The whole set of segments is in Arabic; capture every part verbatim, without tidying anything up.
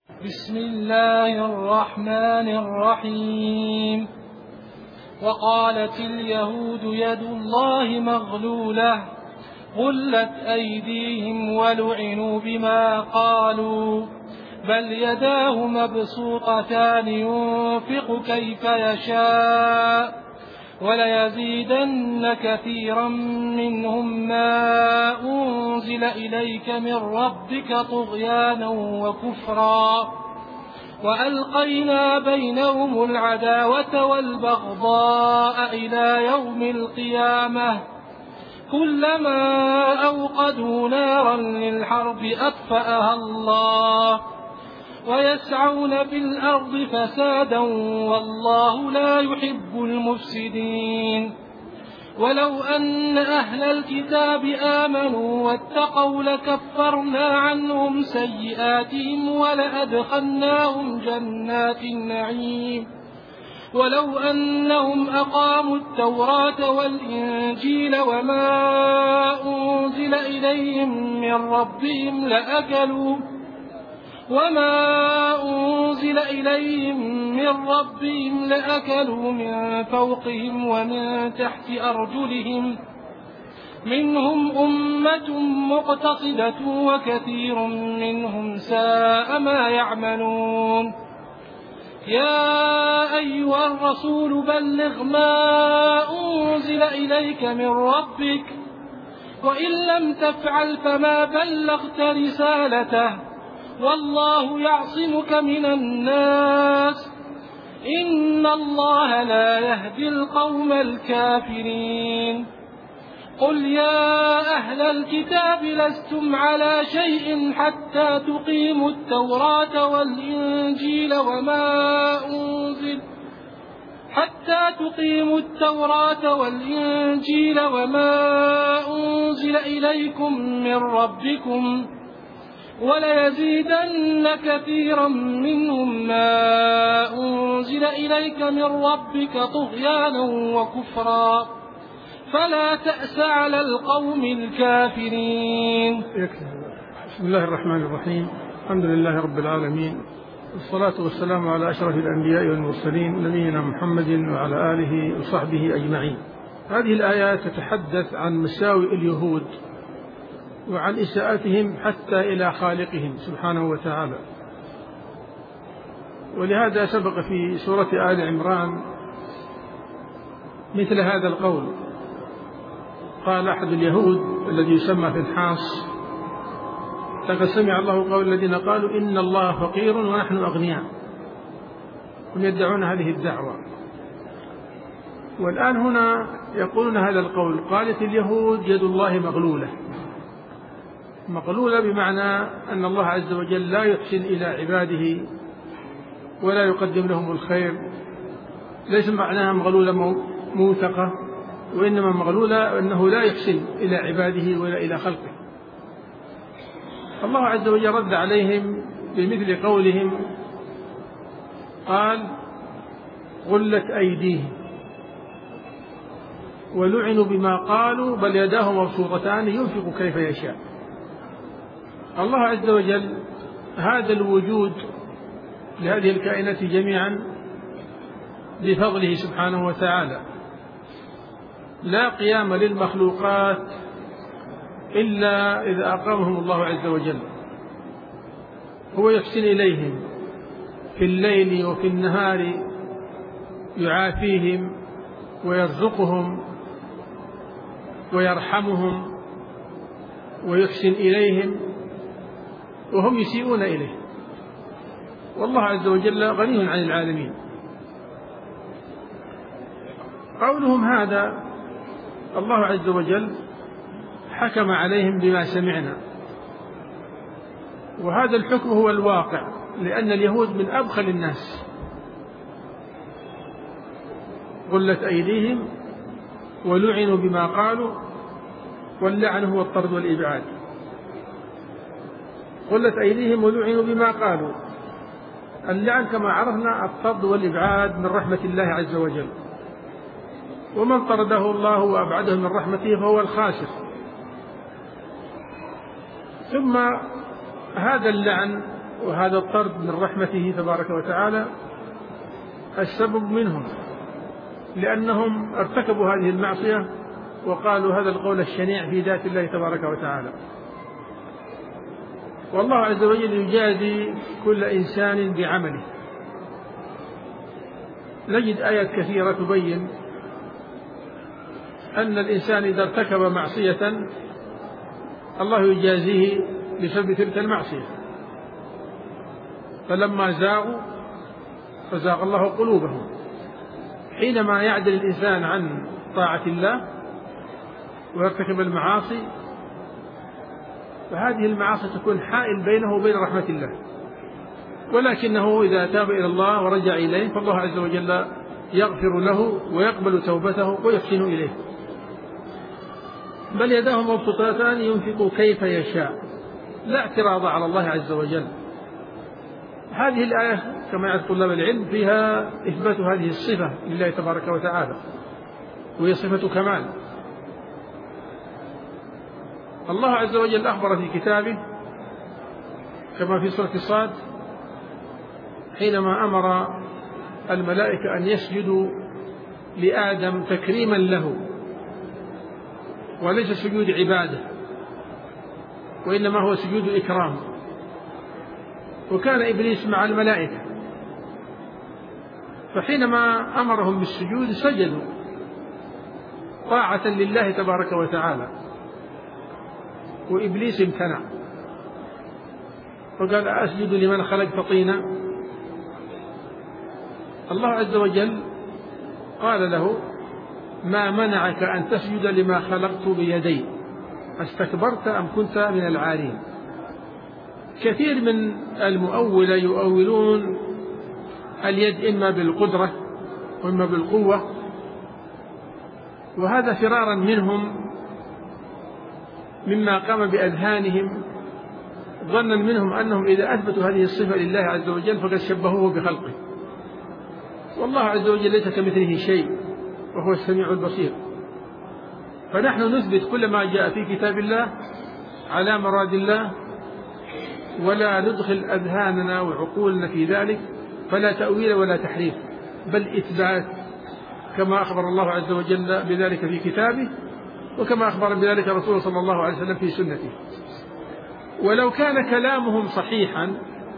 بسم الله الرحمن الرحيم. وقالت اليهود يد الله مغلولة غلت أيديهم ولعنوا بما قالوا بل يداه مبسوطتان ينفق كيف يشاء وليزيدن كثيرا منهم ما أنزل إليك من ربك طغيانا وكفرا وألقينا بينهم العداوة والبغضاء إلى يوم القيامة كلما أوقدوا نارا للحرب أطفأها الله ويسعون في الأرض فسادا والله لا يحب المفسدين. ولو أن أهل الكتاب آمنوا واتقوا لكفرنا عنهم سيئاتهم ولأدخلناهم جنات النعيم ولو أنهم أقاموا التوراة والإنجيل وما أنزل إليهم من ربهم لأكلوا وما أنزل إليهم من ربهم لأكلوا من فوقهم ومن تحت أرجلهم منهم أمة مقتصدة وكثير منهم ساء ما يعملون. يا أيها الرسول بلغ ما أنزل إليك من ربك وإن لم تفعل فما بلغت رسالته والله يعصمك من الناس إن الله لا يهدي القوم الكافرين. قل يا أهل الكتاب لستم على شيء حتى تقيموا التوراة والإنجيل وما أنزل حتى تقيموا التوراة والإنجيل وما أنزل إليكم من ربكم وليزيدن كثيرا منهم ما أنزل إليك من ربك طغيانا وكفرا فلا تأس على القوم الكافرين. بسم الله الرحمن الرحيم. الحمد لله رب العالمين والصلاة والسلام على أشرف الأنبياء والمرسلين نبينا محمد وعلى آله وصحبه أجمعين. هذه الآيات تتحدث عن مساوئ اليهود وعن إساءتهم حتى إلى خالقهم سبحانه وتعالى، ولهذا سبق في سورة آل عمران مثل هذا القول. قال أحد اليهود الذي يسمى فنحاس: لقد سمع الله قول الذين قالوا إن الله فقير ونحن أغنياء، هم يدعون هذه الدعوة. والآن هنا يقولون هذا القول. قالت اليهود يد الله مغلولة. مغلولة بمعنى أن الله عز وجل لا يحسن إلى عباده ولا يقدم لهم الخير. ليس معناها مغلولة موثقة، وإنما مغلولة أنه لا يحسن إلى عباده ولا إلى خلقه. الله عز وجل رد عليهم بمثل قولهم. قال: غلت أيديهم ولعنوا بما قالوا بل يداه مبسوطتان ينفق كيف يشاء. الله عز وجل هذا الوجود لهذه الكائنات جميعا بفضله سبحانه وتعالى. لا قيام للمخلوقات إلا إذا أقامهم الله عز وجل. هو يحسن إليهم في الليل وفي النهار، يعافيهم ويرزقهم ويرحمهم ويحسن إليهم وهم يسيئون إليه، والله عز وجل غني عن العالمين. قولهم هذا الله عز وجل حكم عليهم بما سمعنا، وهذا الحكم هو الواقع، لأن اليهود من أبخل الناس. غلت أيديهم ولعنوا بما قالوا، واللعن هو الطرد والإبعاد. غلت أيديهم ولعنوا بما قالوا. اللعن كما عرفنا الطرد والإبعاد من رحمة الله عز وجل، ومن طرده الله وأبعده من رحمته فهو الخاسر. ثم هذا اللعن وهذا الطرد من رحمته تبارك وتعالى السبب منهم، لأنهم ارتكبوا هذه المعصية وقالوا هذا القول الشنيع في ذات الله تبارك وتعالى. والله عز وجل يجازي كل إنسان بعمله. نجد آيات كثيرة تبين أن الإنسان إذا ارتكب معصية الله يجازيه بسبب تلك المعصية، فلما زاغوا فزاغ الله قلوبهم. حينما يعدل الإنسان عن طاعة الله ويرتكب المعاصي فهذه المعاصي تكون حائل بينه وبين رحمة الله، ولكنه إذا تاب إلى الله ورجع إليه فالله عز وجل يغفر له ويقبل توبته ويحسن إليه. بل يداه مبسوطتان ينفق كيف يشاء، لا اعتراض على الله عز وجل. هذه الآية كما يعرف طلاب العلم فيها إثبات هذه الصفة لله تبارك وتعالى، وهي صفة كمال. الله عز وجل أخبر في كتابه كما في سورة الصاد حينما أمر الملائكة أن يسجدوا لآدم تكريما له، وليس سجود عبادة وإنما هو سجود إكرام. وكان إبليس مع الملائكة، فحينما أمرهم بالسجود سجدوا طاعة لله تبارك وتعالى، وإبليس امتنع وقال أسجد لمن خلقت طينا. الله عز وجل قال له ما منعك أن تسجد لما خلقت بيدي استكبرت أم كنت من العالين. كثير من المؤولة يؤولون اليد إما بالقدرة وإما بالقوة، وهذا فرارا منهم مما قام بأذهانهم ظنا منهم أنهم إذا أثبتوا هذه الصفة لله عز وجل فقد شبهوه بخلقه، والله عز وجل ليس كمثله شيء وهو السميع البصير. فنحن نثبت كل ما جاء في كتاب الله على مراد الله، ولا ندخل أذهاننا وعقولنا في ذلك، فلا تأويل ولا تحريف، بل إثبات كما أخبر الله عز وجل بذلك في كتابه، وكما أخبر بذلك رسوله صلى الله عليه وسلم في سنته. ولو كان كلامهم صحيحا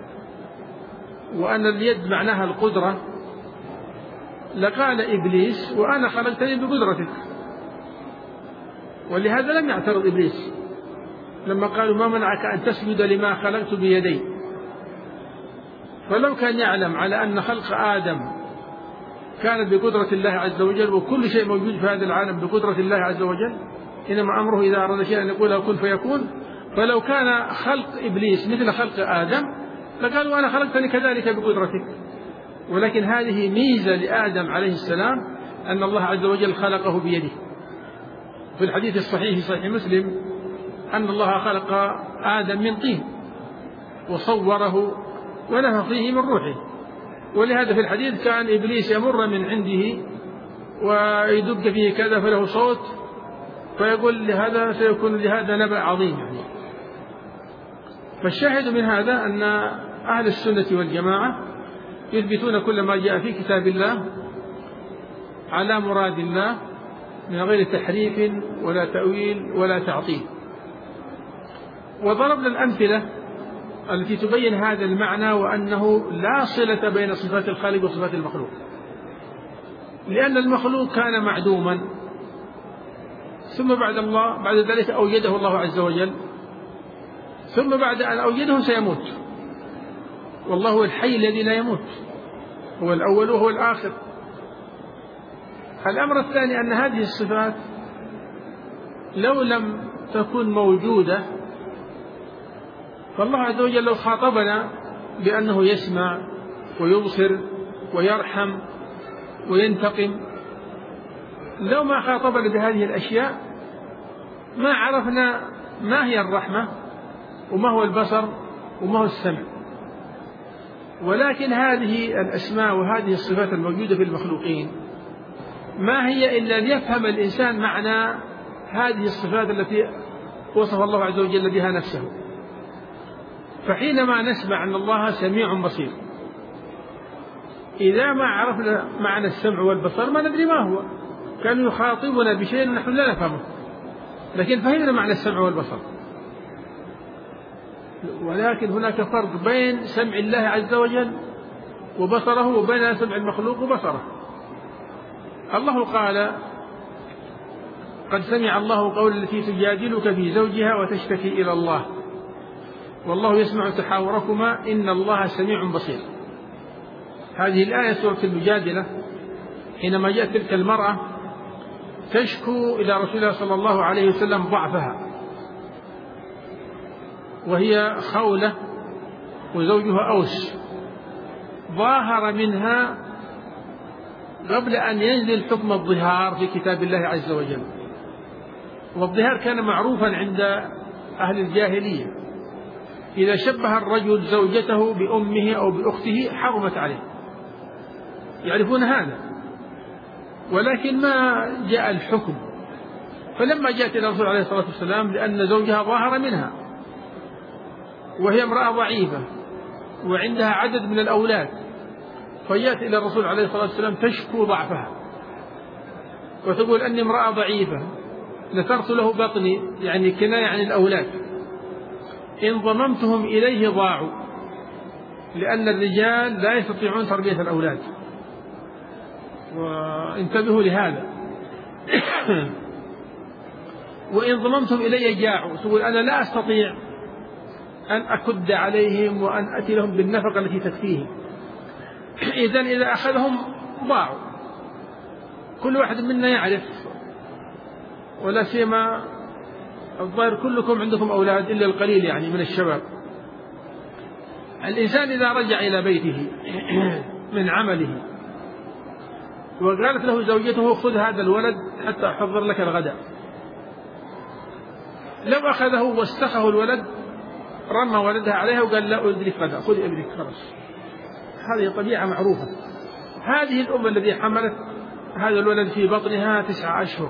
وأن اليد معناها القدرة لقال إبليس وأنا خلقتني بقدرتك، ولهذا لم يعترض إبليس لما قالوا ما منعك أن تسجد لما خلقت بيدي. فلو كان يعلم على أن خلق آدم كانت بقدرة الله عز وجل، وكل شيء موجود في هذا العالم بقدرة الله عز وجل، إنما أمره إذا أراد شيئا أن يقول له كن فيكون. فلو كان خلق إبليس مثل خلق آدم لقالوا أنا خلقتني كذلك بقدرتك. ولكن هذه ميزة لآدم عليه السلام أن الله عز وجل خلقه بيده. في الحديث الصحيح في صحيح مسلم أن الله خلق آدم من طين وصوره ونفخ فيه من روحه، ولهذا في الحديث كان إبليس يمر من عنده ويدق فيه كذا فله صوت فيقول لهذا سيكون لهذا نبأ عظيم يعني. فالشاهد من هذا أن أهل السنة والجماعة يثبتون كل ما جاء في كتاب الله على مراد الله من غير تحريف ولا تأويل ولا تعطيل. وضربنا الأمثلة التي تبين هذا المعنى، وأنه لا صلة بين صفات الخالق وصفات المخلوق، لأن المخلوق كان معدوما ثم بعد الله بعد ذلك أوجده الله عز وجل، ثم بعد أن أوجده سيموت، والله هو الحي الذي لا يموت، هو الأول وهو الآخر. الأمر الثاني أن هذه الصفات لو لم تكن موجودة فالله عز وجل لو خاطبنا بأنه يسمع ويبصر ويرحم وينتقم، لو ما خاطبنا بهذه الأشياء ما عرفنا ما هي الرحمة وما هو البصر وما هو السمع. ولكن هذه الأسماء وهذه الصفات الموجودة في المخلوقين ما هي إلا ليفهم الإنسان معنى هذه الصفات التي وصف الله عز وجل بها نفسه. فحينما نسمع أن الله سميع بصير، إذا ما عرفنا معنى السمع والبصر ما ندري ما هو، كان يخاطبنا بشيء نحن لا نفهمه، لكن فهمنا معنى السمع والبصر. ولكن هناك فرق بين سمع الله عز وجل وبصره وبين سمع المخلوق وبصره. الله قال: قد سمع الله قول التي تجادلك في زوجها وتشتكي إلى الله والله يسمع تحاوركما إن الله سميع بصير. هذه الآية سورة المجادلة، حينما جاءت تلك المرأة تشكو إلى رسول الله صلى الله عليه وسلم ضعفها، وهي خولة وزوجها أوس، ظاهر منها قبل أن ينزل حكم الظهار في كتاب الله عز وجل. والظهار كان معروفا عند أهل الجاهلية، إذا شبه الرجل زوجته بأمه أو بأخته حرمت عليه، يعرفون هذا، ولكن ما جاء الحكم. فلما جاءت إلى الرسول عليه الصلاة والسلام لأن زوجها ظاهر منها وهي امرأة ضعيفة وعندها عدد من الأولاد، فجاءت إلى الرسول عليه الصلاة والسلام تشكو ضعفها وتقول أني امرأة ضعيفة نثرت له بطني، يعني كناية عن الأولاد، إن ضممتهم إليه ضاعوا، لأن الرجال لا يستطيعون تربية الأولاد، وانتبهوا لهذا. وإن ضممتهم إلي جاعوا، تقول أنا لا أستطيع أن أكد عليهم وأن أتي لهم بالنفقة التي تكفيهم، إذن إذا أخذهم ضاعوا. كل واحد منا يعرف، ولا سيما الظاهر كلكم عندكم أولاد إلا القليل يعني من الشباب. الإنسان إذا رجع إلى بيته من عمله وقالت له زوجته خذ هذا الولد حتى أحضر لك الغداء، لو أخذه واستخه الولد رمى ولدها عليها وقال لا أدرك غداء، خذ ابنك خلاص. هذه طبيعة معروفة. هذه الأم التي حملت هذا الولد في بطنها تسعة أشهر،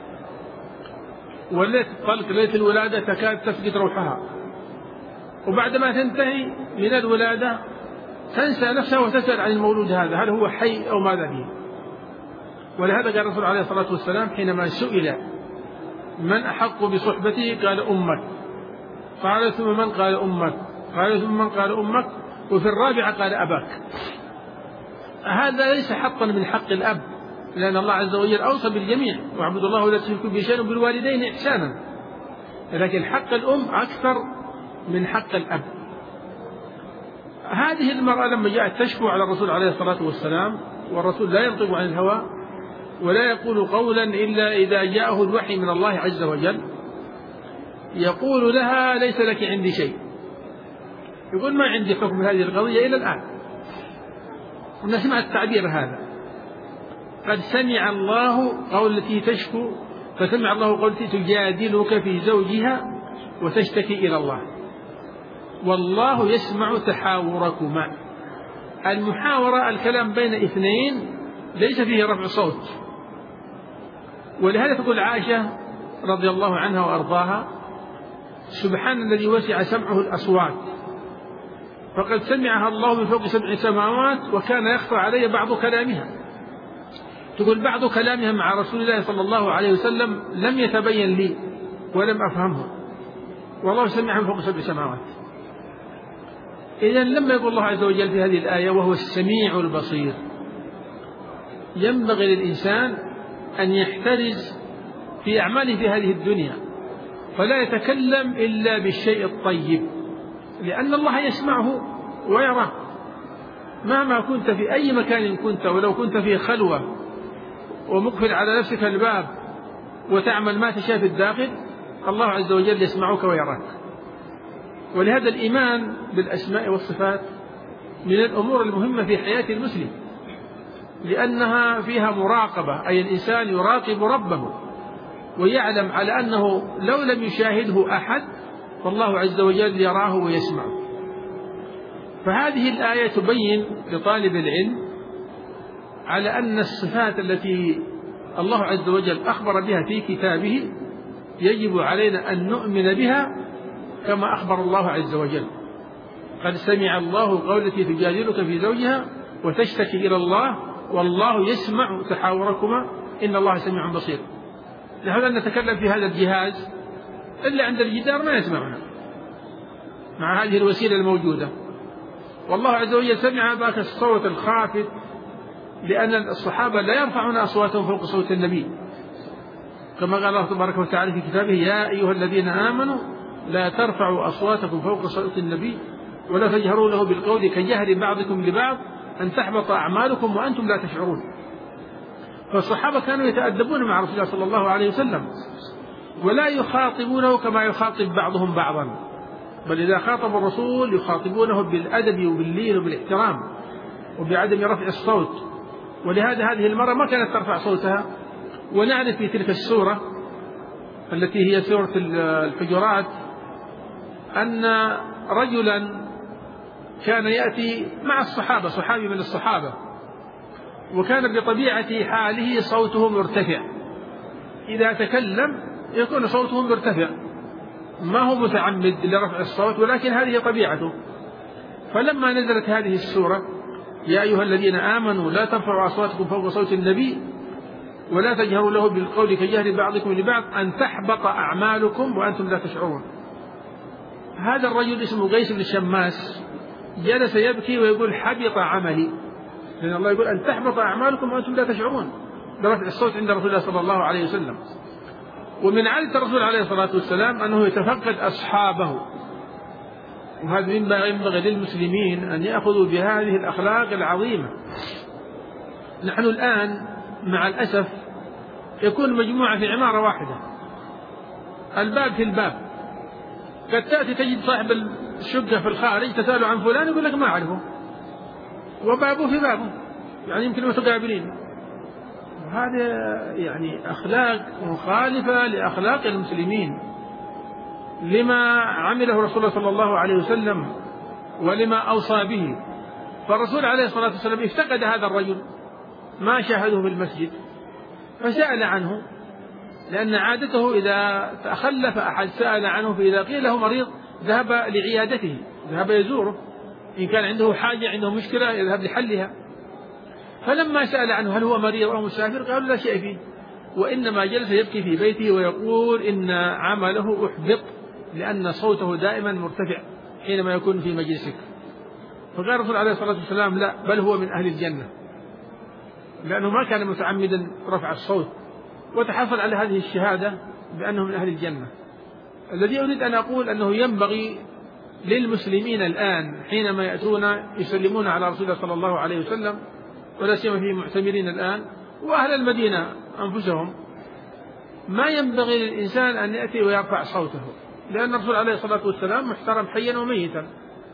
وليلة الطلق ليلة الولادة تكاد تفقد روحها، وبعدما تنتهي من الولادة تنسى نفسها وتسأل عن المولود هذا هل هو حي أو ماذا فيه. ولهذا قال الرسول عليه الصلاة والسلام حينما سئل من أحق بصحبته قال أمك، قال ثم من؟ قال أمك، قال ثم من؟ قال أمك، وفي الرابعة قال أباك. هذا ليس حقا من حق الأب، لأن الله عز وجل أوصى بالجميع واعبدوا الله ولا تشركوا به شيئا وبالوالدين إحسانا، لكن حق الأم أكثر من حق الأب. هذه المرأة لما جاءت تشكو على الرسول عليه الصلاة والسلام، والرسول لا ينطق عن الهوى ولا يقول قولا إلا إذا جاءه الوحي من الله عز وجل، يقول لها ليس لك عندي شيء، يقول ما عندي حكم هذه القضية إلى الآن. ونسمع التعبير هذا، قد سمع الله قول التي تشكو، فسمع الله قول التي تجادلك في زوجها وتشتكي إلى الله والله يسمع تحاوركما. المحاورة الكلام بين اثنين ليس فيه رفع صوت، ولهذا تقول عائشة رضي الله عنها وأرضاها سبحان الذي وسع سمعه الأصوات، فقد سمعها الله من فوق سبع سماوات وكان يخفى علي بعض كلامها. تقول بعض كلامها مع رسول الله صلى الله عليه وسلم لم يتبين لي ولم أفهمه، والله سمعها من فوق سبع سماوات. إذن لما يقول الله عز وجل في هذه الآية وهو السميع البصير، ينبغي للإنسان أن يحترز في أعماله في هذه الدنيا، فلا يتكلم إلا بالشيء الطيب، لأن الله يسمعه ويراه مهما كنت في أي مكان كنت، ولو كنت في خلوة ومقفل على نفسك الباب وتعمل ما تشاء في الداخل، الله عز وجل يسمعك ويراك. ولهذا الإيمان بالأسماء والصفات من الأمور المهمة في حياة المسلم، لأنها فيها مراقبة، أي الإنسان يراقب ربه ويعلم على أنه لو لم يشاهده أحد فالله عز وجل يراه ويسمعه. فهذه الآية تبين لطالب العلم على أن الصفات التي الله عز وجل أخبر بها في كتابه يجب علينا أن نؤمن بها كما أخبر الله عز وجل، قد سمع الله قول التي تجادلك في زوجها وتشتكي إلى الله والله يسمع تحاوركما إن الله سميع بصير. لهذا نتكلم في هذا الجهاز إلا عند الجدار ما يسمعنا مع هذه الوسيلة الموجودة. والله عز وجل سمع ذاك الصوت الخافت لأن الصحابة لا يرفعون أصواتهم فوق صوت النبي، كما قال الله تبارك وتعالى في كتابه يا أيها الذين آمنوا لا ترفعوا أصواتكم فوق صوت النبي ولا تجهروا له بالقول كجهر بعضكم لبعض أن تحبط أعمالكم وأنتم لا تشعرون. فالصحابة كانوا يتأدبون مع رسول الله صلى الله عليه وسلم ولا يخاطبونه كما يخاطب بعضهم بعضا، بل إذا خاطب الرسول يخاطبونه بالأدب وباللين وبالاحترام وبعدم رفع الصوت. ولهذا هذه المرة ما كانت ترفع صوتها. ونعرف في تلك السورة التي هي سورة الحجرات أن رجلا كان يأتي مع الصحابة، صحابي من الصحابة، وكان بطبيعة حاله صوته مرتفع، إذا تكلم يكون صوته مرتفع، ما هو متعمد لرفع الصوت ولكن هذه طبيعته. فلما نزلت هذه السورة يا أيها الذين آمنوا لا ترفعوا أصواتكم فوق صوت النبي ولا تجهروا له بالقول كجهر بعضكم لبعض أن تحبط أعمالكم وأنتم لا تشعرون، هذا الرجل اسمه قيس بن الشماس جلس يبكي ويقول حبط عملي، لأن الله يقول أن تحبط أعمالكم وأنتم لا تشعرون برفع الصوت عند رسول الله صلى الله عليه وسلم. ومن عادة الرسول عليه الصلاة والسلام أنه يتفقد أصحابه، وهذا مما ينبغي للمسلمين أن يأخذوا بهذه الأخلاق العظيمة. نحن الآن مع الأسف يكون مجموعة في عمارة واحدة، الباب في الباب، قد تأتي تجد صاحب الشقة في الخارج تسأله عن فلان يقول لك ما أعرفه، وبابه في بابه، يعني يمكن متقابلين. هذا يعني أخلاق مخالفة لأخلاق المسلمين، لما عمله رسول الله صلى الله عليه وسلم ولما أوصى به. فالرسول عليه الصلاة والسلام افتقد هذا الرجل ما شاهده في المسجد فسأل عنه، لأن عادته إذا تخلف أحد سأل عنه، فإذا قيل له مريض ذهب لعيادته، ذهب يزوره، إن كان عنده حاجة عنده مشكلة يذهب لحلها. فلما سأل عنه هل هو مريض أو مسافر قالوا لا شيء فيه، وإنما جلس يبكي في بيته ويقول إن عمله أحبط لأن صوته دائما مرتفع حينما يكون في مجلسك. فقال الرسول عليه الصلاة والسلام لا، بل هو من أهل الجنة، لأنه ما كان متعمدا رفع الصوت، وتحصل على هذه الشهادة بأنه من أهل الجنة. الذي أريد أن أقول أنه ينبغي للمسلمين الآن حينما يأتون يسلمون على رسول الله صلى الله عليه وسلم، ولا سيما في معتمرين الآن وأهل المدينة أنفسهم، ما ينبغي للإنسان أن يأتي ويرفع صوته، لأن الرسول عليه الصلاة والسلام محترم حيا وميتا،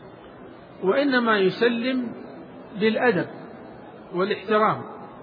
وإنما يسلم بالأدب والاحترام.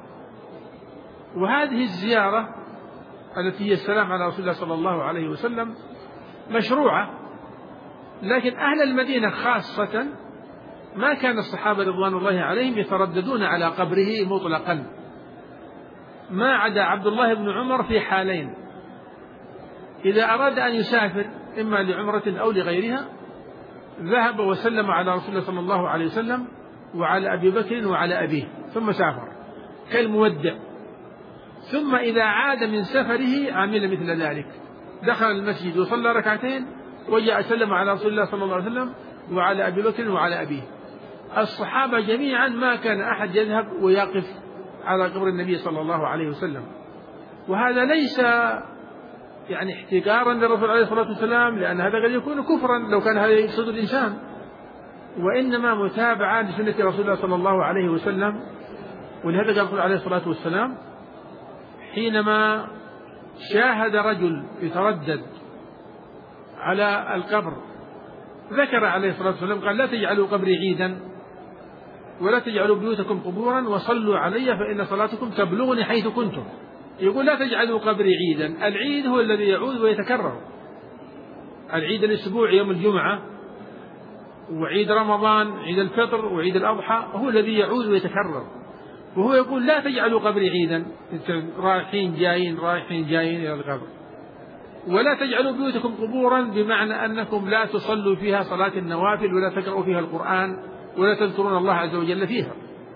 وهذه الزيارة التي هي السلام على رسول الله صلى الله عليه وسلم مشروعة، لكن أهل المدينة خاصة ما كان الصحابة رضوان الله عليهم يترددون على قبره مطلقا، ما عدا عبد الله بن عمر في حالين: إذا أراد أن يسافر إما لعمرة أو لغيرها ذهب وسلم على رسول الله صلى الله عليه وسلم وعلى أبي بكر وعلى أبيه ثم سافر كالمودع، ثم إذا عاد من سفره عمل مثل ذلك، دخل المسجد وصلى ركعتين وجاء سلم على رسول الله صلى الله عليه وسلم وعلى أبي بكر وعلى أبيه. الصحابة جميعا ما كان أحد يذهب ويقف على قبر النبي صلى الله عليه وسلم، وهذا ليس يعني احتقارا للرسول عليه الصلاة والسلام، لأن هذا قد يكون كفرا لو كان هذا يقصد الإنسان، وإنما متابعة لسنة رسول الله صلى الله عليه وسلم. ولهذا قال الرسول عليه الصلاة والسلام حينما شاهد رجل يتردد على القبر ذكر عليه الصلاة والسلام قال لا تجعلوا قبري عيدا ولا تجعلوا بيوتكم قبورا وصلوا علي فإن صلاتكم تبلغني حيث كنتم. يقول لا تجعلوا قبري عيدا، العيد هو الذي يعود ويتكرر، العيد الأسبوع يوم الجمعة وعيد رمضان عيد الفطر وعيد الأضحى هو الذي يعود ويتكرر، وهو يقول لا تجعلوا قبري عيدا، رايحين جايين رايحين جايين إلى القبر. ولا تجعلوا بيوتكم قبورا بمعنى أنكم لا تصلوا فيها صلاة النوافل ولا تقرأوا فيها القرآن ولا تذكرون الله عز وجل فيها.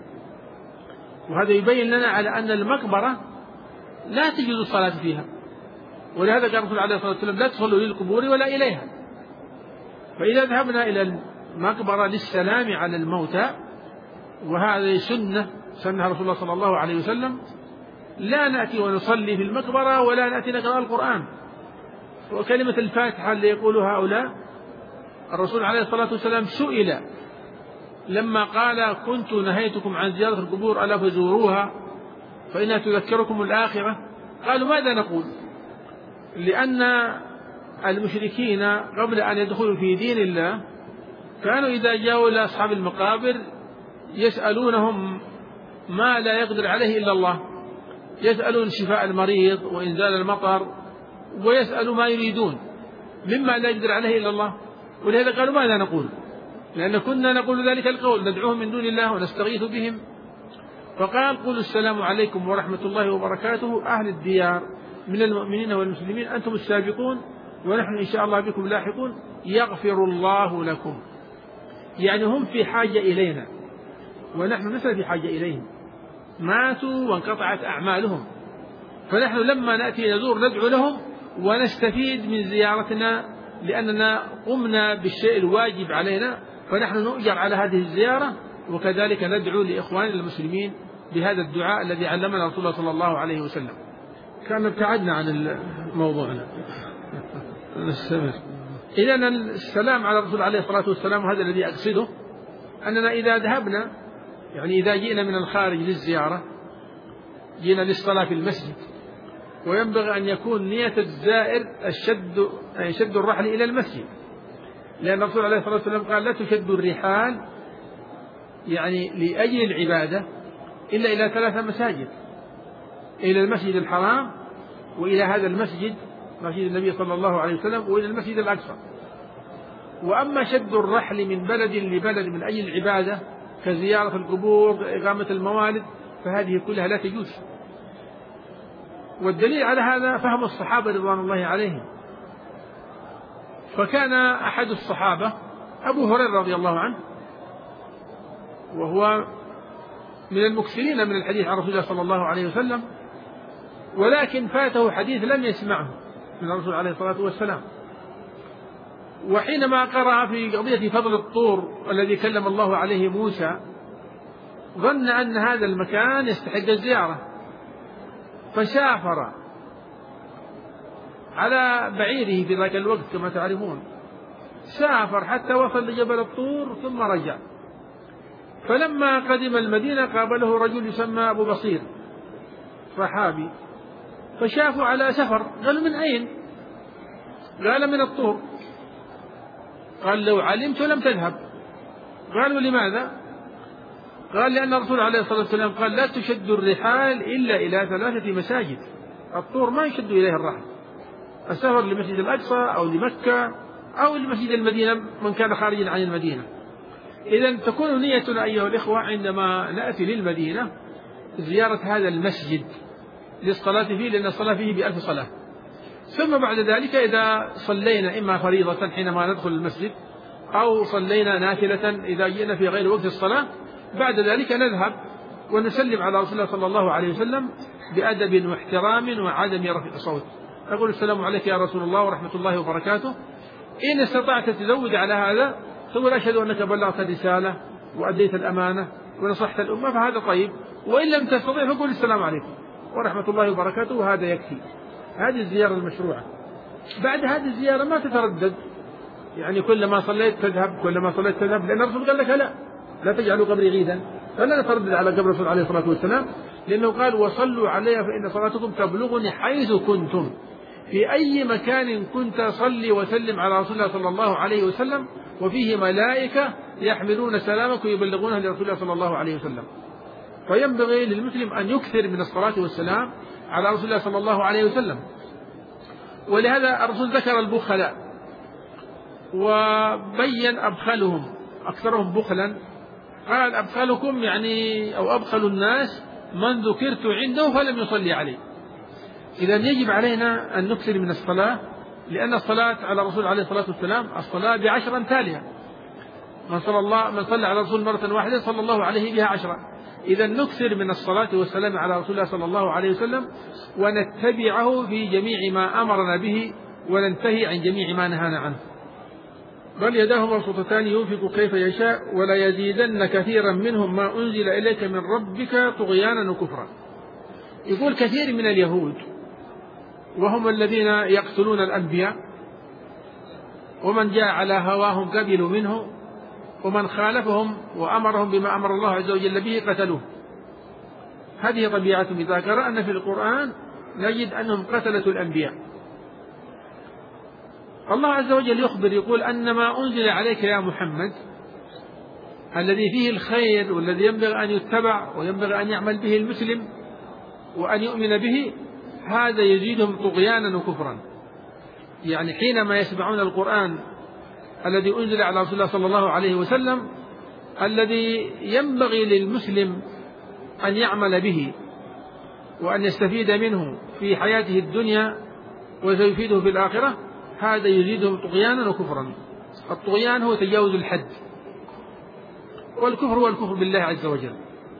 وهذا يبين لنا على أن المقبرة لا تجوز الصلاة فيها، ولهذا قال الرسول عليه الصلاة والسلام لا تصلوا للقبور ولا إليها. فإذا ذهبنا إلى المقبرة للسلام على الموتى، وهذه سنة سنها رسول الله صلى الله عليه وسلم، لا نأتي ونصلي في المقبرة ولا نأتي نقرأ القرآن. وكلمة الفاتحة اللي يقولها هؤلاء، الرسول عليه الصلاة والسلام سئل لما قال كنت نهيتكم عن زيارة القبور ألا فزوروها فإنها تذكركم الآخرة، قالوا ماذا نقول؟ لأن المشركين قبل أن يدخلوا في دين الله كانوا إذا جاءوا إلى أصحاب المقابر يسألونهم ما لا يقدر عليه إلا الله، يسألون شفاء المريض وإنزال المطر، ويسألوا ما يريدون مما لا يقدر عليه إلا الله. ولهذا قالوا ماذا نقول؟ لأن كنا نقول ذلك القول ندعوهم من دون الله ونستغيث بهم. فقال قولوا السلام عليكم ورحمة الله وبركاته أهل الديار من المؤمنين والمسلمين أنتم السابقون ونحن إن شاء الله بكم لاحقون يغفر الله لكم. يعني هم في حاجة إلينا ونحن لسنا في حاجة إليهم، ماتوا وانقطعت أعمالهم، فنحن لما نأتي نزور ندعو لهم ونستفيد من زيارتنا لأننا قمنا بالشيء الواجب علينا، فنحن نؤجر على هذه الزيارة، وكذلك ندعو لإخواننا المسلمين بهذا الدعاء الذي علمنا رسول الله صلى الله عليه وسلم. كان ابتعدنا عن موضوعنا نستمر. إذن السلام على الرسول عليه الصلاة والسلام، هذا الذي أقصده، أننا إذا ذهبنا يعني إذا جئنا من الخارج للزيارة جئنا للصلاة في المسجد، وينبغي أن يكون نية الزائر الشد يعني شد الرحل إلى المسجد، لأن الرسول عليه الصلاة والسلام قال لا تشد الرحال يعني لأجل العبادة إلا إلى ثلاثة مساجد، إلى المسجد الحرام وإلى هذا المسجد مسجد النبي صلى الله عليه وسلم وإلى المسجد الأقصى. وأما شد الرحل من بلد لبلد من أجل العبادة كزيارة القبور إقامة الموالد فهذه كلها لا تجوز. والدليل على هذا فهم الصحابة رضوان الله عليهم. فكان أحد الصحابة أبو هريرة رضي الله عنه، وهو من المكثرين من الحديث عن رسول الله صلى الله عليه وسلم، ولكن فاته حديث لم يسمعه من الرسول عليه الصلاة والسلام. وحينما قرأ في قضية فضل الطور الذي كلم الله عليه موسى ظن أن هذا المكان يستحق الزيارة، فسافر على بعيره في ذاك الوقت كما تعرفون، سافر حتى وصل لجبل الطور ثم رجع. فلما قدم المدينة قابله رجل يسمى أبو بصير صحابي، فشافوا على سفر، قالوا من أين؟ قال من الطور. قال لو علمت لم تذهب. قالوا لماذا؟ قال لأن الرسول عليه الصلاة والسلام قال لا تشد الرحال إلا إلى ثلاثة مساجد. الطور ما يشد إليه الرحل، السفر لمسجد الأقصى أو لمكة أو لمسجد المدينة من كان خارجا عن المدينة. إذن تكون نيتنا أيها الإخوة عندما نأتي للمدينة زيارة هذا المسجد للصلاة فيه، لأن الصلاة فيه بألف صلاة. ثم بعد ذلك إذا صلينا إما فريضة حينما ندخل المسجد أو صلينا نافلة إذا جئنا في غير وقت الصلاة، بعد ذلك نذهب ونسلم على رسول الله صلى الله عليه وسلم بأدب واحترام وعدم رفع صوت، أقول السلام عليك يا رسول الله ورحمة الله وبركاته. إن استطعت تزود على هذا تقول أشهد أنك بلغت الرسالة وأديت الأمانة ونصحت الأمة، فهذا طيب. وإن لم تستطيع فقول السلام عليكم ورحمة الله وبركاته، وهذا يكفي. هذه الزيارة المشروعة. بعد هذه الزيارة ما تتردد، يعني كلما صليت تذهب كلما صليت تذهب، لأن الرسول قال لك لا لا تجعلوا قبري غيدا، فلا نتردد على قبر الرسول عليه الصلاة والسلام، لأنه قال وصلوا علي فإن صلاتكم تبلغني حيث كنتم. في أي مكان كنت صلي وسلم على رسول الله صلى الله عليه وسلم، وفيه ملائكة يحملون سلامك ويبلغونها لرسول الله صلى الله عليه وسلم. فينبغي للمسلم أن يكثر من الصلاة والسلام على رسول الله صلى الله عليه وسلم. ولهذا الرسول ذكر البخلاء وبين أبخلهم أكثرهم بخلا، قال أبخلكم يعني أو أبخل الناس من ذكرت عنده فلم يصلي عليه. إذا يجب علينا أن نكثر من الصلاة لأن الصلاة على الرسول عليه الصلاة والسلام الصلاة بعشر أمثالها. من صلى الله من صلى على الرسول مرة واحدة صلى الله عليه بها عشرة. إذا نكثر من الصلاة والسلام على رسول الله صلى الله عليه وسلم ونتبعه في جميع ما أمرنا به وننتهي عن جميع ما نهانا عنه. بل يداه مبسوطتان ينفق كيف يشاء ولا يزيدن كثيرا منهم ما أنزل إليك من ربك طغيانا وكفرا. يقول كثير من اليهود وهم الذين يقتلون الأنبياء ومن جاء على هواهم قبلوا منه ومن خالفهم وأمرهم بما أمر الله عز وجل به قتلوه. هذه طبيعتهم. إذا قرأنا في القرآن نجد أنهم قتلة الأنبياء. الله عز وجل يخبر يقول أن ما أنزل عليك يا محمد الذي فيه الخير والذي ينبغي أن يتبع وينبغي أن يعمل به المسلم وأن يؤمن به هذا يزيدهم طغيانا وكفرا. يعني حينما يسمعون القرآن الذي أنزل على رسول الله صلى الله عليه وسلم الذي ينبغي للمسلم أن يعمل به وأن يستفيد منه في حياته الدنيا وسيفيده في الآخرة هذا يزيدهم طغيانا وكفرا. الطغيان هو تجاوز الحد والكفر هو الكفر بالله عز وجل.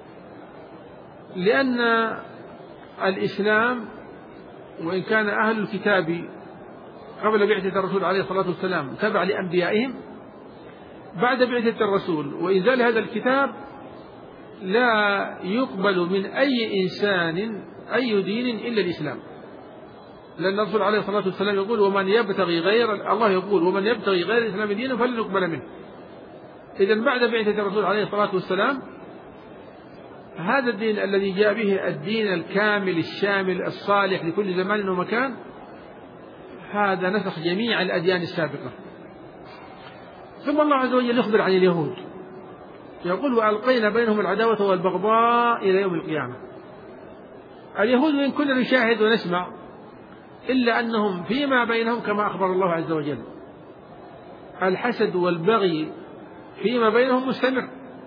لأن الإسلام وإن كان أهل الكتاب قبل بعثة الرسول عليه الصلاة والسلام تبع لأنبيائهم بعد بعثة الرسول وإنزال هذا الكتاب لا يقبل من أي إنسان أي دين إلا الإسلام. لأن الرسول عليه الصلاة والسلام يقول ومن يبتغي غير الله يقول ومن يبتغي غير الإسلام دينا فلن يقبل منه. إذن بعد بعثة الرسول عليه الصلاة والسلام هذا الدين الذي جاء به الدين الكامل الشامل الصالح لكل زمان ومكان هذا نسخ جميع الأديان السابقة. ثم الله عز وجل يخبر عن اليهود يقول وألقينا بينهم العداوة والبغضاء إلى يوم القيامة. اليهود وإن كنا نشاهد ونسمع إلا أنهم فيما بينهم كما أخبر الله عز وجل الحسد والبغي فيما بينهم مستمر.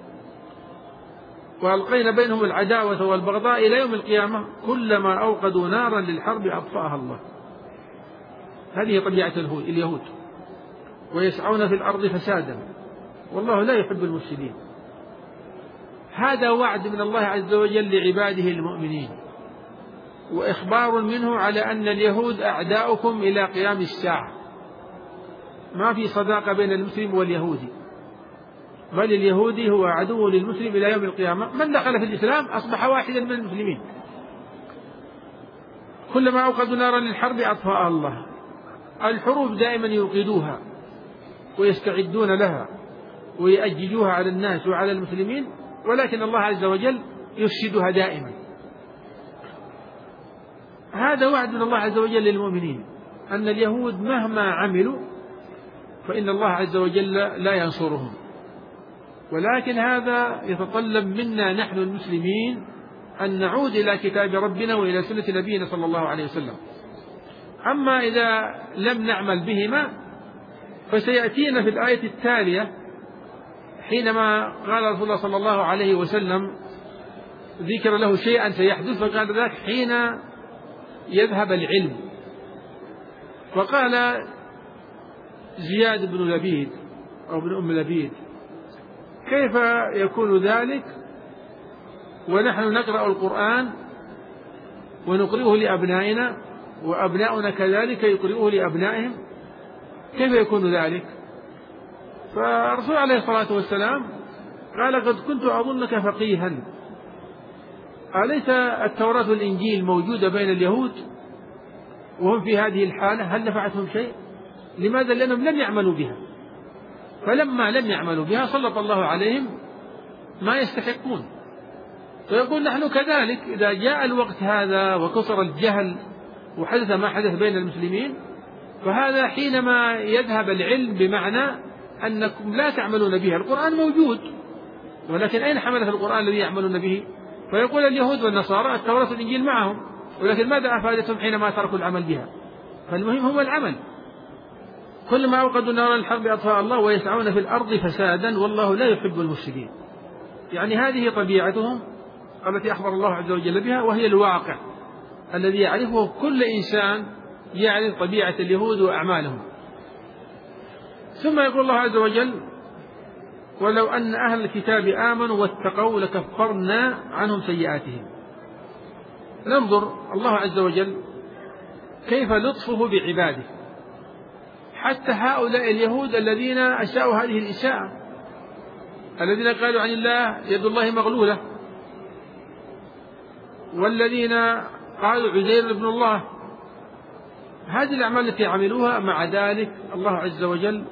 وألقينا بينهم العداوة والبغضاء إلى يوم القيامة كلما أوقدوا نارا للحرب أطفأها الله. هذه طبيعة اليهود ويسعون في الأرض فسادا والله لا يحب المفسدين. هذا وعد من الله عز وجل لعباده المؤمنين وإخبار منه على أن اليهود أعداؤكم إلى قيام الساعة. ما في صداقة بين المسلم واليهودي بل اليهودي هو عدو للمسلم إلى يوم القيامة. من دخل في الإسلام أصبح واحدا من المسلمين. كلما أوقدوا نارا للحرب أطفأها الله. الحروب دائما يوقدوها ويستعدون لها ويأججوها على الناس وعلى المسلمين ولكن الله عز وجل يفسدها دائما. هذا وعد من الله عز وجل للمؤمنين أن اليهود مهما عملوا فإن الله عز وجل لا ينصرهم. ولكن هذا يتطلب منا نحن المسلمين أن نعود إلى كتاب ربنا وإلى سنة نبينا صلى الله عليه وسلم. أما إذا لم نعمل بهما فسيأتينا في الآية التالية حينما قال رسول الله صلى الله عليه وسلم ذكر له شيئا سيحدث فقال ذاك حين يذهب العلم. فقال زياد بن لبيد أو بن أم لبيد كيف يكون ذلك ونحن نقرأ القرآن ونقرئه لأبنائنا وأبناؤنا كذلك يقرئوه لأبنائهم كيف يكون ذلك؟ فالرسول عليه الصلاة والسلام قال قد كنت أظنك فقيها. أليس التوراة والإنجيل موجودة بين اليهود وهم في هذه الحالة؟ هل نفعتهم شيء؟ لماذا؟ لأنهم لم يعملوا بها. فلما لم يعملوا بها سلط الله عليهم ما يستحقون. فيقول نحن كذلك إذا جاء الوقت هذا وكثر الجهل وحدث ما حدث بين المسلمين فهذا حينما يذهب العلم بمعنى أنكم لا تعملون بها. القرآن موجود ولكن أين حملة القرآن الذي يعملون به؟ فيقول اليهود والنصارى التوراة والإنجيل معهم ولكن ماذا أفادتهم حينما تركوا العمل بها؟ فالمهم هو العمل. كلما أوقدوا نارا الحرب أطفأها الله ويسعون في الأرض فسادا والله لا يحب المفسدين. يعني هذه طبيعتهم التي أخبر الله عز وجل بها وهي الواقع الذي يعرفه كل إنسان يعرف طبيعة اليهود وأعمالهم. ثم يقول الله عز وجل: ولو أن أهل الكتاب آمنوا واتقوا لكفرنا عنهم سيئاتهم. ننظر الله عز وجل كيف لطفه بعباده، حتى هؤلاء اليهود الذين أساءوا هذه الإساءة، الذين قالوا عن الله يد الله مغلولة، والذين قالوا عزير ابن الله، هذه الأعمال التي عملوها، مع ذلك الله عز وجل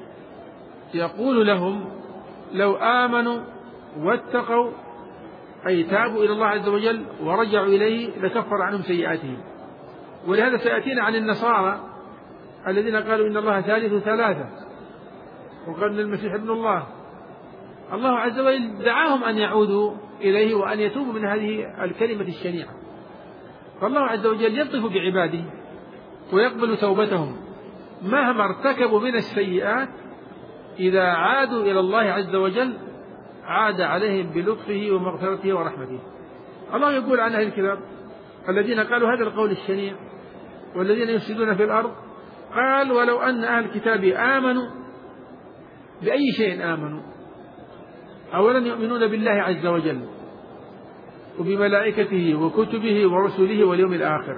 يقول لهم: لو آمنوا واتقوا، أي تابوا إلى الله عز وجل ورجعوا إليه، لكفر عنهم سيئاتهم. ولهذا سيأتينا عن النصارى الذين قالوا إن الله ثالث ثلاثة، وقال إن المسيح ابن الله. الله عز وجل دعاهم أن يعودوا إليه وأن يتوبوا من هذه الكلمة الشنيعة. فالله عز وجل يلطف بعباده ويقبل توبتهم مهما ارتكبوا من السيئات. إذا عادوا إلى الله عز وجل عاد عليهم بلطفه ومغفرته ورحمته. الله يقول عن أهل الكتاب الذين قالوا هذا القول الشنيع والذين يفسدون في الأرض، قال: ولو أن أهل الكتاب آمنوا. بأي شيء آمنوا؟ أولا يؤمنون بالله عز وجل وبملائكته وكتبه ورسله واليوم الآخر،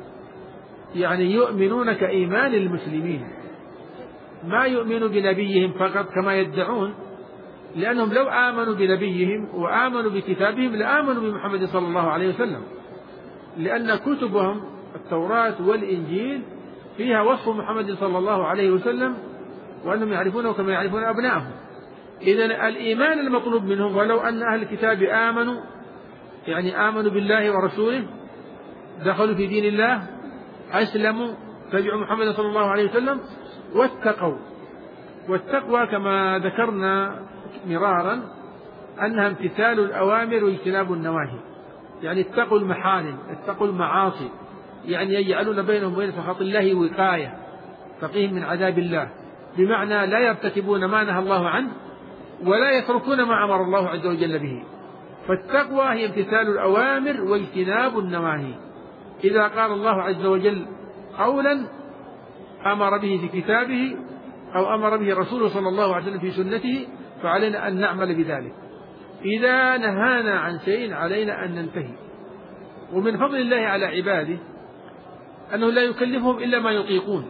يعني يؤمنون كإيمان المسلمين، ما يؤمنوا بنبيهم فقط كما يدعون، لأنهم لو آمنوا بنبيهم وآمنوا بكتابهم لآمنوا بمحمد صلى الله عليه وسلم، لأن كتبهم التوراة والإنجيل فيها وصف محمد صلى الله عليه وسلم، وأنهم يعرفونه كما يعرفون أبنائهم. إذن الإيمان المطلوب منهم: ولو أن أهل الكتاب آمنوا، يعني آمنوا بالله ورسوله، دخلوا في دين الله، أسلموا، تبعوا محمد صلى الله عليه وسلم، واتقوا. والتقوى كما ذكرنا مرارا أنها امتثال الأوامر واجتناب النواهي، يعني اتقوا المحارم، اتقوا المعاصي، يعني يجعلون بينهم وبين سخط الله وقاية تقيهم من عذاب الله، بمعنى لا يرتكبون ما نهى الله عنه ولا يتركون ما أمر الله عز وجل به. فالتقوى هي امتثال الأوامر واجتناب النواهي. إذا قال الله عز وجل قولا أمر به في كتابه أو أمر به رسوله صلى الله عليه وسلم في سنته، فعلينا أن نعمل بذلك. إذا نهانا عن شيء علينا أن ننتهي. ومن فضل الله على عباده أنه لا يكلفهم إلا ما يطيقون.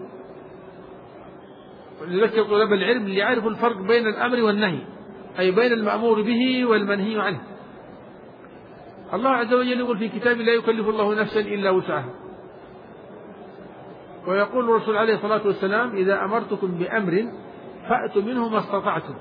ونذكر طلاب العلم ليعرفوا الفرق بين الأمر والنهي، أي بين المأمور به والمنهي عنه. الله عز وجل يقول في كتابه: لا يكلف الله نفسا إلا وسعها. ويقول الرسول عليه الصلاة والسلام: إذا أمرتكم بأمر فأتوا منه ما استطعتم.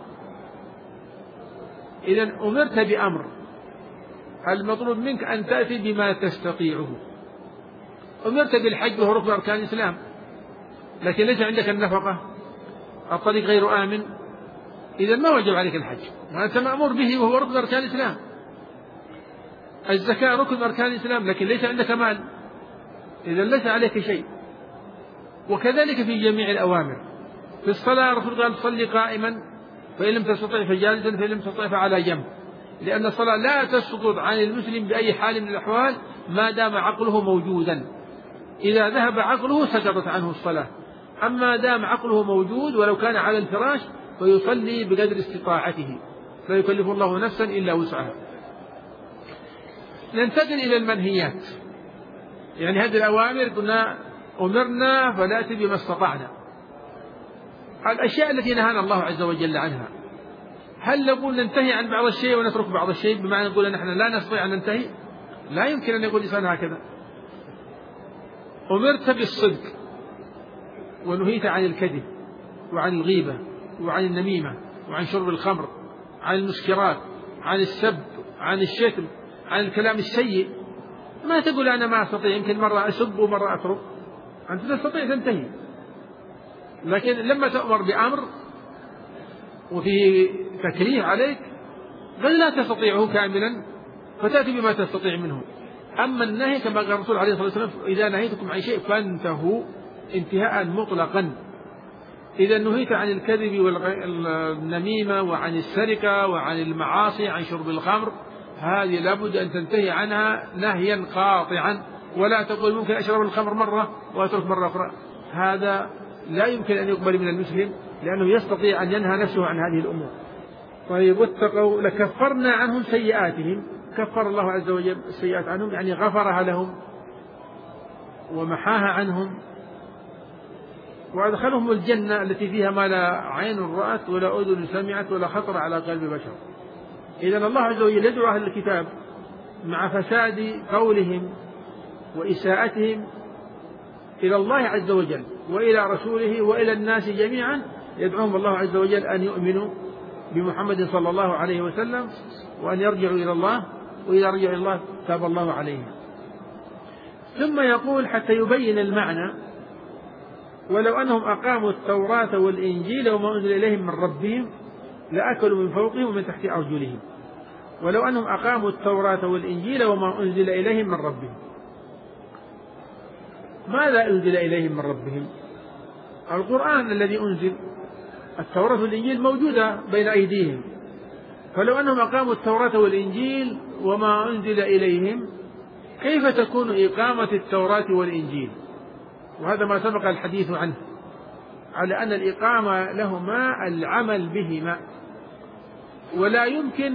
إذن أمرت بأمر، المطلوب منك أن تأتي بما تستطيعه. أمرت بالحج وهو ركن أركان الإسلام، لكن ليس عندك النفقة، الطريق غير آمن، إذن ما وجب عليك الحج، وأنت مأمور به وهو ركن أركان الإسلام. الزكاة ركن أركان الإسلام، لكن ليس عندك مال، إذن ليس عليك شيء. وكذلك في جميع الأوامر. في الصلاة الرسول قال: صلي قائما، فإن لم تستطع فجالسا، فإن لم تستطع فعلى جنب، لأن الصلاة لا تسقط عن المسلم بأي حال من الأحوال ما دام عقله موجودا. إذا ذهب عقله سقطت عنه الصلاة، أما دام عقله موجود ولو كان على الفراش فيصلي بقدر استطاعته، لا يكلف الله نفسا إلا وسعها. ننتقل إلى المنهيات، يعني هذه الأوامر قلنا أمرنا فنأتي بما استطعنا. الأشياء التي نهانا الله عز وجل عنها، هل نقول ننتهي عن بعض الشيء ونترك بعض الشيء، بمعنى نقول نحن لا نستطيع أن ننتهي؟ لا يمكن أن يقول الإنسان هكذا. أمرت بالصدق ونهيت عن الكذب وعن الغيبة وعن النميمة وعن شرب الخمر، عن المسكرات، عن السب، عن الشتم، عن الكلام السيء. ما تقول أنا ما أستطيع، يمكن مرة أسب ومرة أترك، أنت تستطيع تنتهي. لكن لما تأمر بأمر وفي تكليف عليك قد لا تستطيعه كاملا فتأتي بما تستطيع منه. أما النهي كما قال الرسول عليه الصلاة والسلام: إذا نهيتكم عن شيء فانتهوا انتهاء مطلقا. إذا نهيت عن الكذب والنميمة وعن السرقة وعن المعاصي، عن شرب الخمر، هذه لابد أن تنتهي عنها نهيا قاطعا، ولا تقول ممكن أشرب الخمر مرة وأترك مرة أخرى. هذا لا يمكن أن يقبل من المسلم، لأنه يستطيع أن ينهى نفسه عن هذه الأمور. طيب واتقوا لكفرنا عنهم سيئاتهم، كفر الله عز وجل السيئات عنهم، يعني غفرها لهم ومحاها عنهم، وأدخلهم الجنة التي فيها ما لا عين رأت ولا أذن سمعت ولا خطر على قلب بشر. إذن الله عز وجل يدعو أهل الكتاب مع فساد قولهم وإساءتهم إلى الله عز وجل وإلى رسوله وإلى الناس جميعا، يدعوهم الله عز وجل أن يؤمنوا بمحمد صلى الله عليه وسلم وأن يرجعوا إلى الله، وإذا رجعوا إلى الله تاب الله عليهم. ثم يقول حتى يبين المعنى: ولو أنهم أقاموا التوراة والإنجيل وما أنزل إليهم من ربهم لأكلوا من فوقهم ومن تحت أرجلهم. ولو أنهم أقاموا التوراة والإنجيل وما أنزل إليهم من ربهم. ماذا أنزل إليهم من ربهم؟ القرآن الذي أنزل. التوراة والإنجيل موجودة بين أيديهم، فلو أنهم أقاموا التوراة والإنجيل وما أنزل إليهم كيف تكون إقامة التوراة والإنجيل؟ وهذا ما سبق الحديث عنه، على أن الإقامة لهما العمل بهما، ولا يمكن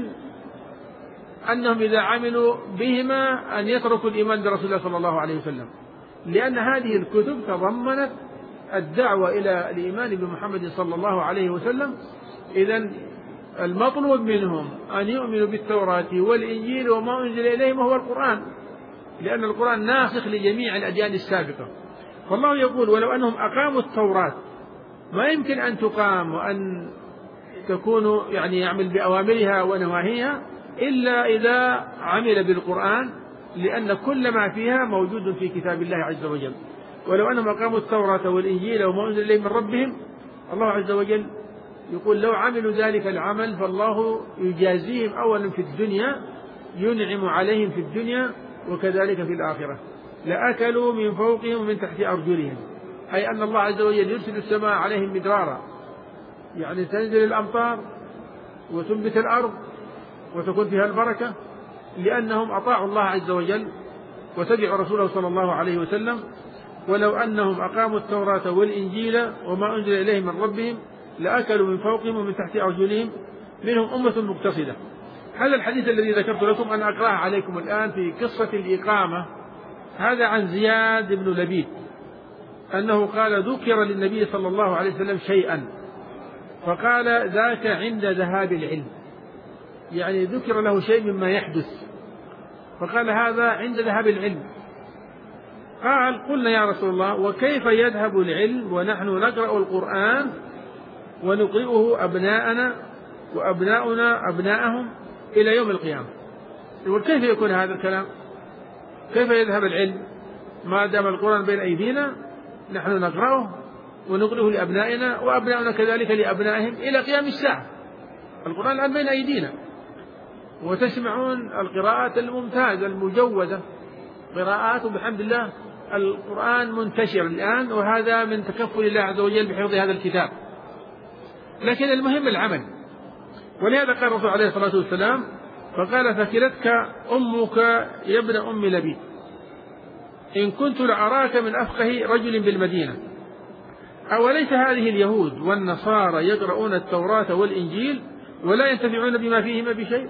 أنهم إذا عملوا بهما أن يتركوا الإيمان برسول الله صلى الله عليه وسلم، لأن هذه الكتب تضمنت الدعوة إلى الإيمان بمحمد صلى الله عليه وسلم. إذن المطلوب منهم أن يؤمنوا بالتوراة والإنجيل وما أنزل إليهم وهو القرآن، لأن القرآن ناسخ لجميع الأديان السابقة. فالله يقول: ولو أنهم أقاموا التوراة، ما يمكن أن تقام وأن تكون يعني يعمل بأوامرها ونواهيها إلا إذا عمل بالقرآن، لأن كل ما فيها موجود في كتاب الله عز وجل. ولو أنهم أقاموا التوراة والإنجيل وما أنزل إليهم من ربهم، الله عز وجل يقول لو عملوا ذلك العمل فالله يجازيهم أولا في الدنيا، ينعم عليهم في الدنيا وكذلك في الآخرة. لأكلوا من فوقهم ومن تحت أرجلهم، أي أن الله عز وجل يرسل السماء عليهم مدرارا، يعني تنزل الأمطار وتنبت الأرض وتكون فيها البركة، لأنهم أطاعوا الله عز وجل وتبعوا رسوله صلى الله عليه وسلم. ولو أنهم أقاموا التوراة والإنجيل وما أنزل إليهم من ربهم لأكلوا من فوقهم ومن تحت أرجلهم منهم أمة مقتصدة. هذا الحديث الذي ذكرت لكم أنا أقرأه عليكم الآن في قصة الإقامة. هذا عن زياد بن لبيد أنه قال: ذكر للنبي صلى الله عليه وسلم شيئا فقال: ذاك عند ذهاب العلم، يعني ذكر له شيء مما يحدث فقال: هذا عند ذهاب العلم. قال: قلنا يا رسول الله وكيف يذهب العلم ونحن نقرأ القرآن ونقرئه أبناءنا وأبناؤنا أبناءهم إلى يوم القيامة؟ يقول: كيف يكون هذا الكلام؟ كيف يذهب العلم ما دام القرآن بين أيدينا نحن نقرأه ونقرئه لأبنائنا وأبناؤنا كذلك لأبنائهم إلى قيام الساعة؟ القرآن الآن بين أيدينا، وتسمعون القراءات الممتازة المجودة، قراءات بحمد الله القرآن منتشر الآن، وهذا من تكفل الله عز وجل بحفظ هذا الكتاب. لكن المهم العمل. ولهذا قال الرسول عليه الصلاة والسلام: فقال: فكلتك أمك يا ابن أم لبيد، إن كنت لأراك من أفقه رجل بالمدينة. أوليس هذه اليهود والنصارى يقرؤون التوراة والإنجيل ولا ينتفعون بما فيهما بشيء؟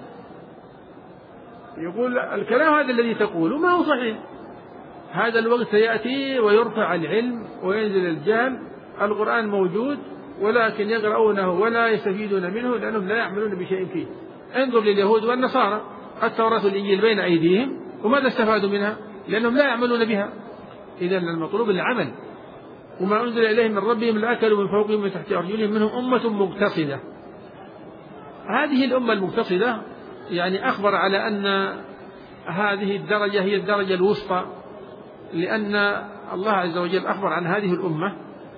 يقول: الكلام هذا الذي تقوله ما هو صحيح، هذا الوقت سيأتي ويرفع العلم وينزل الجهل، القرآن موجود ولكن يقرؤونه ولا يستفيدون منه لأنهم لا يعملون بشيء فيه. انظر لليهود والنصارى، التوراة والإنجيل بين أيديهم وماذا استفادوا منها؟ لأنهم لا يعملون بها. إذن المطلوب العمل. وما أنزل إليهم من ربهم لأكلوا من فوقهم ومن تحت أرجلهم منهم أمة مقتصدة. هذه الأمة المقتصدة يعني أخبر على أن هذه الدرجة هي الدرجة الوسطى، لأن الله عز وجل أخبر عن هذه الأمة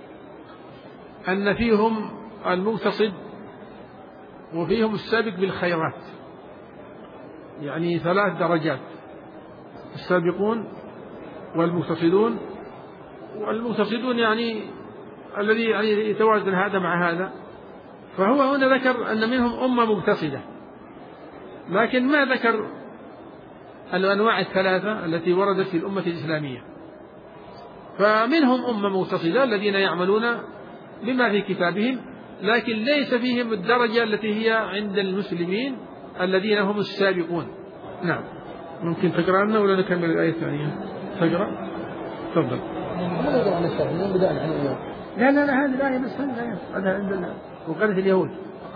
أن فيهم المقتصد وفيهم السابق بالخيرات، يعني ثلاث درجات: السابقون والمقتصدون. والمقتصدون يعني الذي يعني يتوازن هذا مع هذا. فهو هنا ذكر أن منهم أمة مقتصدة، لكن ما ذكر الأنواع الثلاثة التي وردت في الأمة الإسلامية. فمنهم أمة مقتصدة الذين يعملون بما في كتابهم، لكن ليس فيهم الدرجة التي هي عند المسلمين الذين هم السابقون. نعم. ممكن تقرأ لنا ولا نكمل الآية الثانية؟ تقرأ؟ تفضل. لا لا لا هذه الآية بس، هذه الآية هذا عند وقالت اليهود.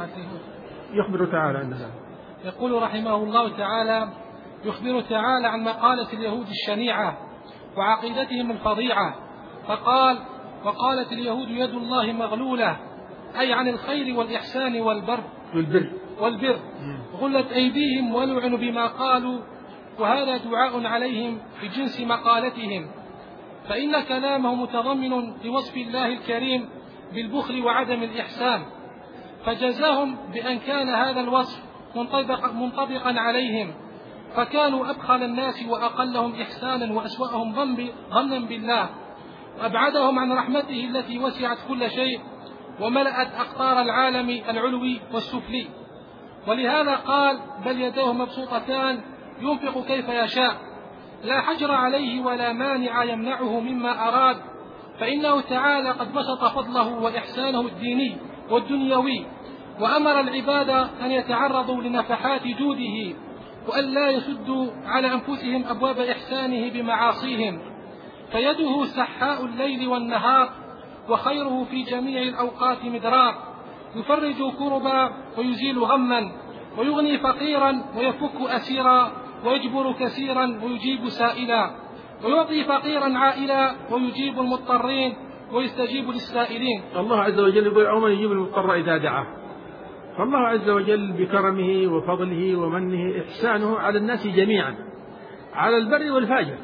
يخبر تعالى عن ذلك. يقول رحمه الله تعالى: يخبر تعالى عن مقالة اليهود الشنيعة وعقيدتهم الفظيعة، فقال: وقالت اليهود يد الله مغلولة، أي عن الخير والإحسان والبر والبر, والبر. غلت أيديهم ولعنوا بما قالوا، وهذا دعاء عليهم بجنس مقالتهم، فإن كلامه متضمن لوصف الله الكريم بالبخل وعدم الإحسان، فجزاهم بأن كان هذا الوصف منطبق منطبقا عليهم، فكانوا أبخل الناس وأقلهم إحسانا وأسوأهم ظنا بالله، وأبعدهم عن رحمته التي وسعت كل شيء وملأت أقطار العالم العلوي والسفلي. ولهذا قال: بل يداه مبسوطتان ينفق كيف يشاء، لا حجر عليه ولا مانع يمنعه مما أراد، فإنه تعالى قد بسط فضله وإحسانه الديني والدنيوي، وأمر العباد أن يتعرضوا لنفحات جوده وأن لا يسدوا على أنفسهم أبواب إحسانه بمعاصيهم، فيده سحاء الليل والنهار، وخيره في جميع الأوقات مدرار، يفرج كربا ويزيل غما، ويغني فقيرا ويفك أسيرا، ويجبر كثيرا ويجيب سائلا، ويعطي فقيرا عائلا، ويجيب المضطرين ويستجيب للسائلين. الله عز وجل يقول: أو من يجيب المضطر إذا دعاه. فالله عز وجل بكرمه وفضله ومنه إحسانه على الناس جميعا، على البر والفاجر.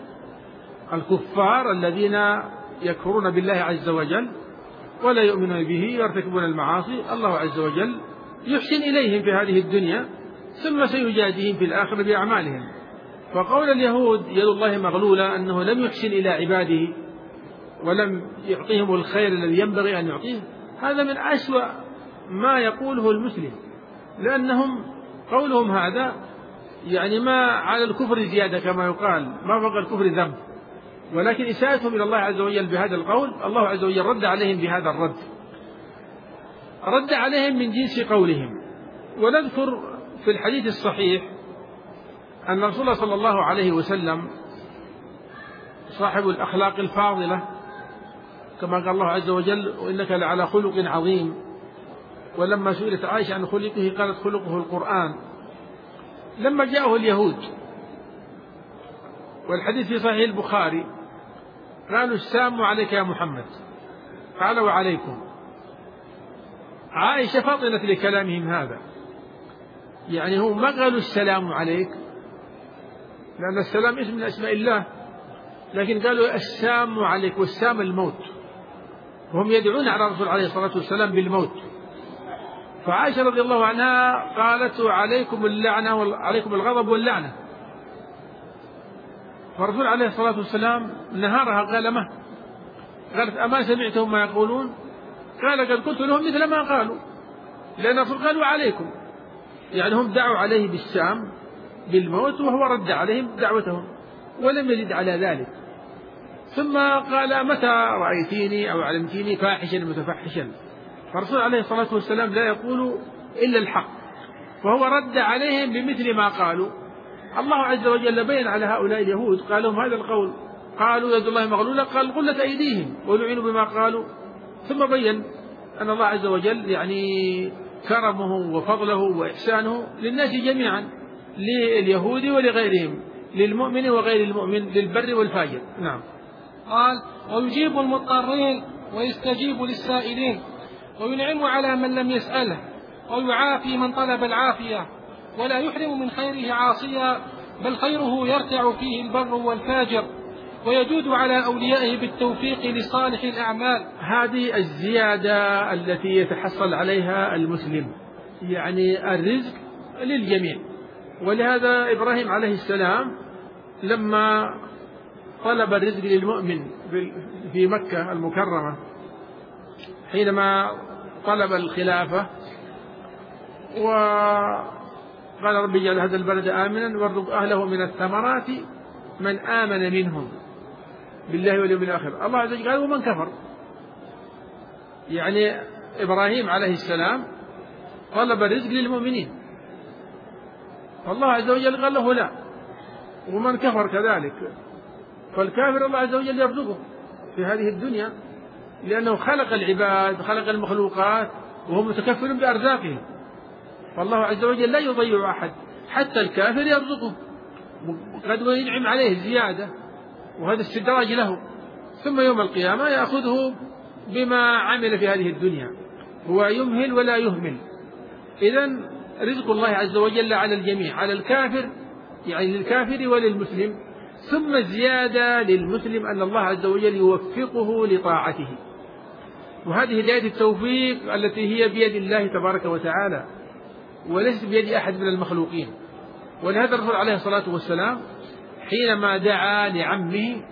الكفار الذين يكفرون بالله عز وجل ولا يؤمنون به يرتكبون المعاصي، الله عز وجل يحسن إليهم في هذه الدنيا، ثم سيجازيهم في الآخرة بأعمالهم. فقول اليهود يد الله مغلولة أنه لم يحسن إلى عباده ولم يعطيهم الخير الذي ينبغي أن يعطيه، هذا من أسوأ ما يقوله المسلم، لأنهم قولهم هذا يعني ما على الكفر زيادة كما يقال، ما فوق الكفر ذنب، ولكن إساءتهم إلى الله عز وجل بهذا القول الله عز وجل رد عليهم بهذا الرد، رد عليهم من جنس قولهم. ونذكر في الحديث الصحيح أن رسول الله صلى الله عليه وسلم صاحب الأخلاق الفاضلة، كما قال الله عز وجل: وإنك لعلى خلق عظيم. ولما سئلت عائشة عن خلقه قالت: خلقه القرآن. لما جاءه اليهود، والحديث في صحيح البخاري، قالوا: السلام عليك يا محمد. قال: وعليكم. عائشة فطنت لكلامهم هذا، يعني هم ما قالوا السلام عليك، لأن السلام اسم من أسماء الله، لكن قالوا السام عليك، والسام الموت، وهم يدعون على الرسول عليه الصلاة والسلام بالموت. فعائشة رضي الله عنها قالت: عليكم اللعنة وعليكم الغضب واللعنة. فالرسول عليه الصلاة والسلام نهارها قال: ما قالت: أما سمعتهم ما يقولون؟ قال: قد قلت لهم مثل ما قالوا، لأن الرسول قالوا عليكم، يعني هم دعوا عليه بالسام بالموت، وهو رد عليهم دعوتهم ولم يزد على ذلك. ثم قال: متى رأيتيني أو علمتيني فاحشا متفحشا؟ فالرسول عليه الصلاة والسلام لا يقول إلا الحق، فهو رد عليهم بمثل ما قالوا. الله عز وجل بين على هؤلاء اليهود، قال لهم هذا القول، قالوا يد الله مغلولة، قال: غلت أيديهم ولعنوا بما قالوا. ثم بين أن الله عز وجل يعني كرمه وفضله وإحسانه للناس جميعا، لليهود ولغيرهم، للمؤمن وغير المؤمن، للبر والفاجر. نعم. قال: ويجيب المضطرين ويستجيب للسائلين، وينعم على من لم يسأله، ويعافي من طلب العافية، ولا يحرم من خيره عاصيا، بل خيره يرتع فيه البر والفاجر، ويجود على أوليائه بالتوفيق لصالح الأعمال. هذه الزيادة التي يتحصل عليها المسلم، يعني الرزق للجميع. ولهذا إبراهيم عليه السلام لما طلب الرزق للمؤمن في مكة المكرمة، حينما طلب الخلافة قال رب اجعل هذا البلد آمنا وارزق أهله من الثمرات من آمن منهم بالله واليوم الآخر. الله عز وجل قال ومن كفر، يعني إبراهيم عليه السلام طلب الرزق للمؤمنين، فالله عز وجل قال له لا، ومن كفر كذلك، فالكافر الله عز وجل يرزقه في هذه الدنيا لأنه خلق العباد خلق المخلوقات وهو متكفل بأرزاقهم، فالله عز وجل لا يضيع أحد، حتى الكافر يرزقه قد وينعم عليه زيادة، وهذا استدراج له، ثم يوم القيامة يأخذه بما عمل في هذه الدنيا، هو يمهل ولا يهمل. إذن رزق الله عز وجل على الجميع، على الكافر يعني للكافر وللمسلم، ثم الزيادة للمسلم أن الله عز وجل يوفقه لطاعته، وهذه هداية التوفيق التي هي بيد الله تبارك وتعالى وليست بيد أحد من المخلوقين. ولهذا الرسول عليه الصلاة والسلام حينما دعا لعمه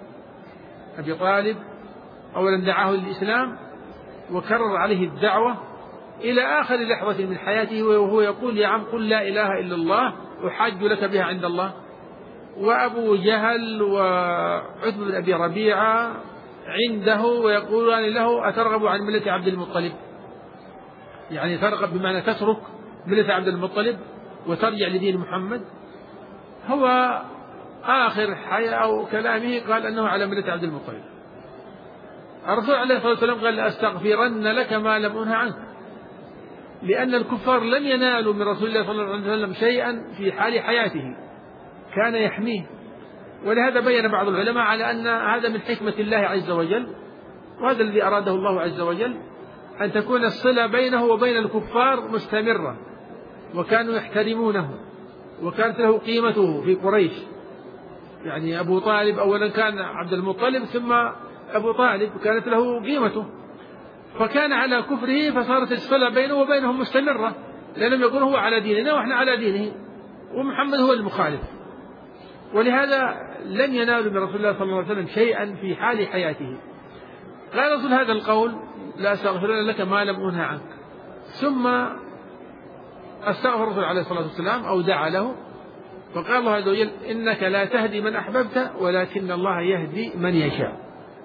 أبي طالب أولا دعاه للإسلام وكرر عليه الدعوة إلى آخر لحظة من حياته وهو يقول يا عم قل لا إله إلا الله أحاج لك بها عند الله. وأبو جهل وعتبة بن أبي ربيعة عنده ويقولان له أترغب عن ملة عبد المطلب، يعني ترغب بمعنى تترك ملة عبد المطلب وترجع لدين محمد. هو آخر حياة أو كلامه قال أنه على ملة عبد المطلب. الرسول عليه الصلاة والسلام قال لأستغفرن لك ما لم أنه عنك، لأن الكفار لم ينالوا من رسول الله صلى الله عليه وسلم شيئا في حال حياته، كان يحميه. ولهذا بين بعض العلماء على أن هذا من حكمة الله عز وجل، وهذا الذي أراده الله عز وجل، أن تكون الصلة بينه وبين الكفار مستمرة، وكانوا يحترمونه وكانت له قيمته في قريش. يعني أبو طالب أولا كان عبد المطلب ثم أبو طالب كانت له قيمته، فكان على كفره فصارت الصلة بينه وبينهم مستمرة، لأنهم يقولون هو على ديننا وإحنا على دينه ومحمد هو المخالف. ولهذا لم ينالوا من رسول الله صلى الله عليه وسلم شيئا في حال حياته. قال رسول هذا القول لا أستغفرن لك ما لم أنه عنك، ثم استغفر الرسول عليه الصلاة والسلام أو دعا له، فقال الله عز وجل إنك لا تهدي من أحببت ولكن الله يهدي من يشاء.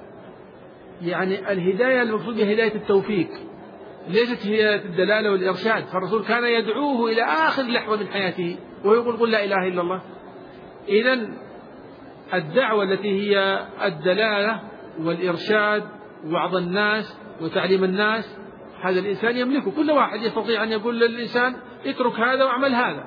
يعني الهداية المقصود بها هداية التوفيق، ليست هي الدلالة والإرشاد، فالرسول كان يدعوه إلى آخر لحظة من حياته ويقول قل لا إله إلا الله. إذن الدعوة التي هي الدلالة والإرشاد ووعظ الناس وتعليم الناس هذا الإنسان يملكه، كل واحد يستطيع أن يقول للإنسان اترك هذا واعمل هذا،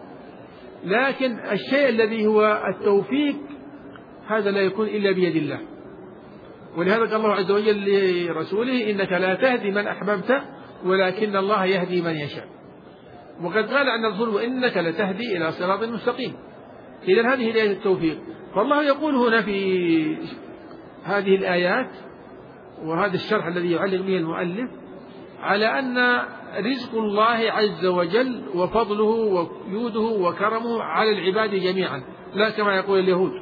لكن الشيء الذي هو التوفيق هذا لا يكون إلا بيد الله. ولهذا قال الله عز وجل لرسوله إنك لا تهدي من أحببت ولكن الله يهدي من يشاء. وقد قال عن الرسول وإنك لتهدي إلى صراط مستقيم. إذن هذه هداية التوفيق. فالله يقول هنا في هذه الآيات وهذا الشرح الذي يعلق به المؤلف على أن رزق الله عز وجل وفضله وجوده وكرمه على العباد جميعا، لا كما يقول اليهود.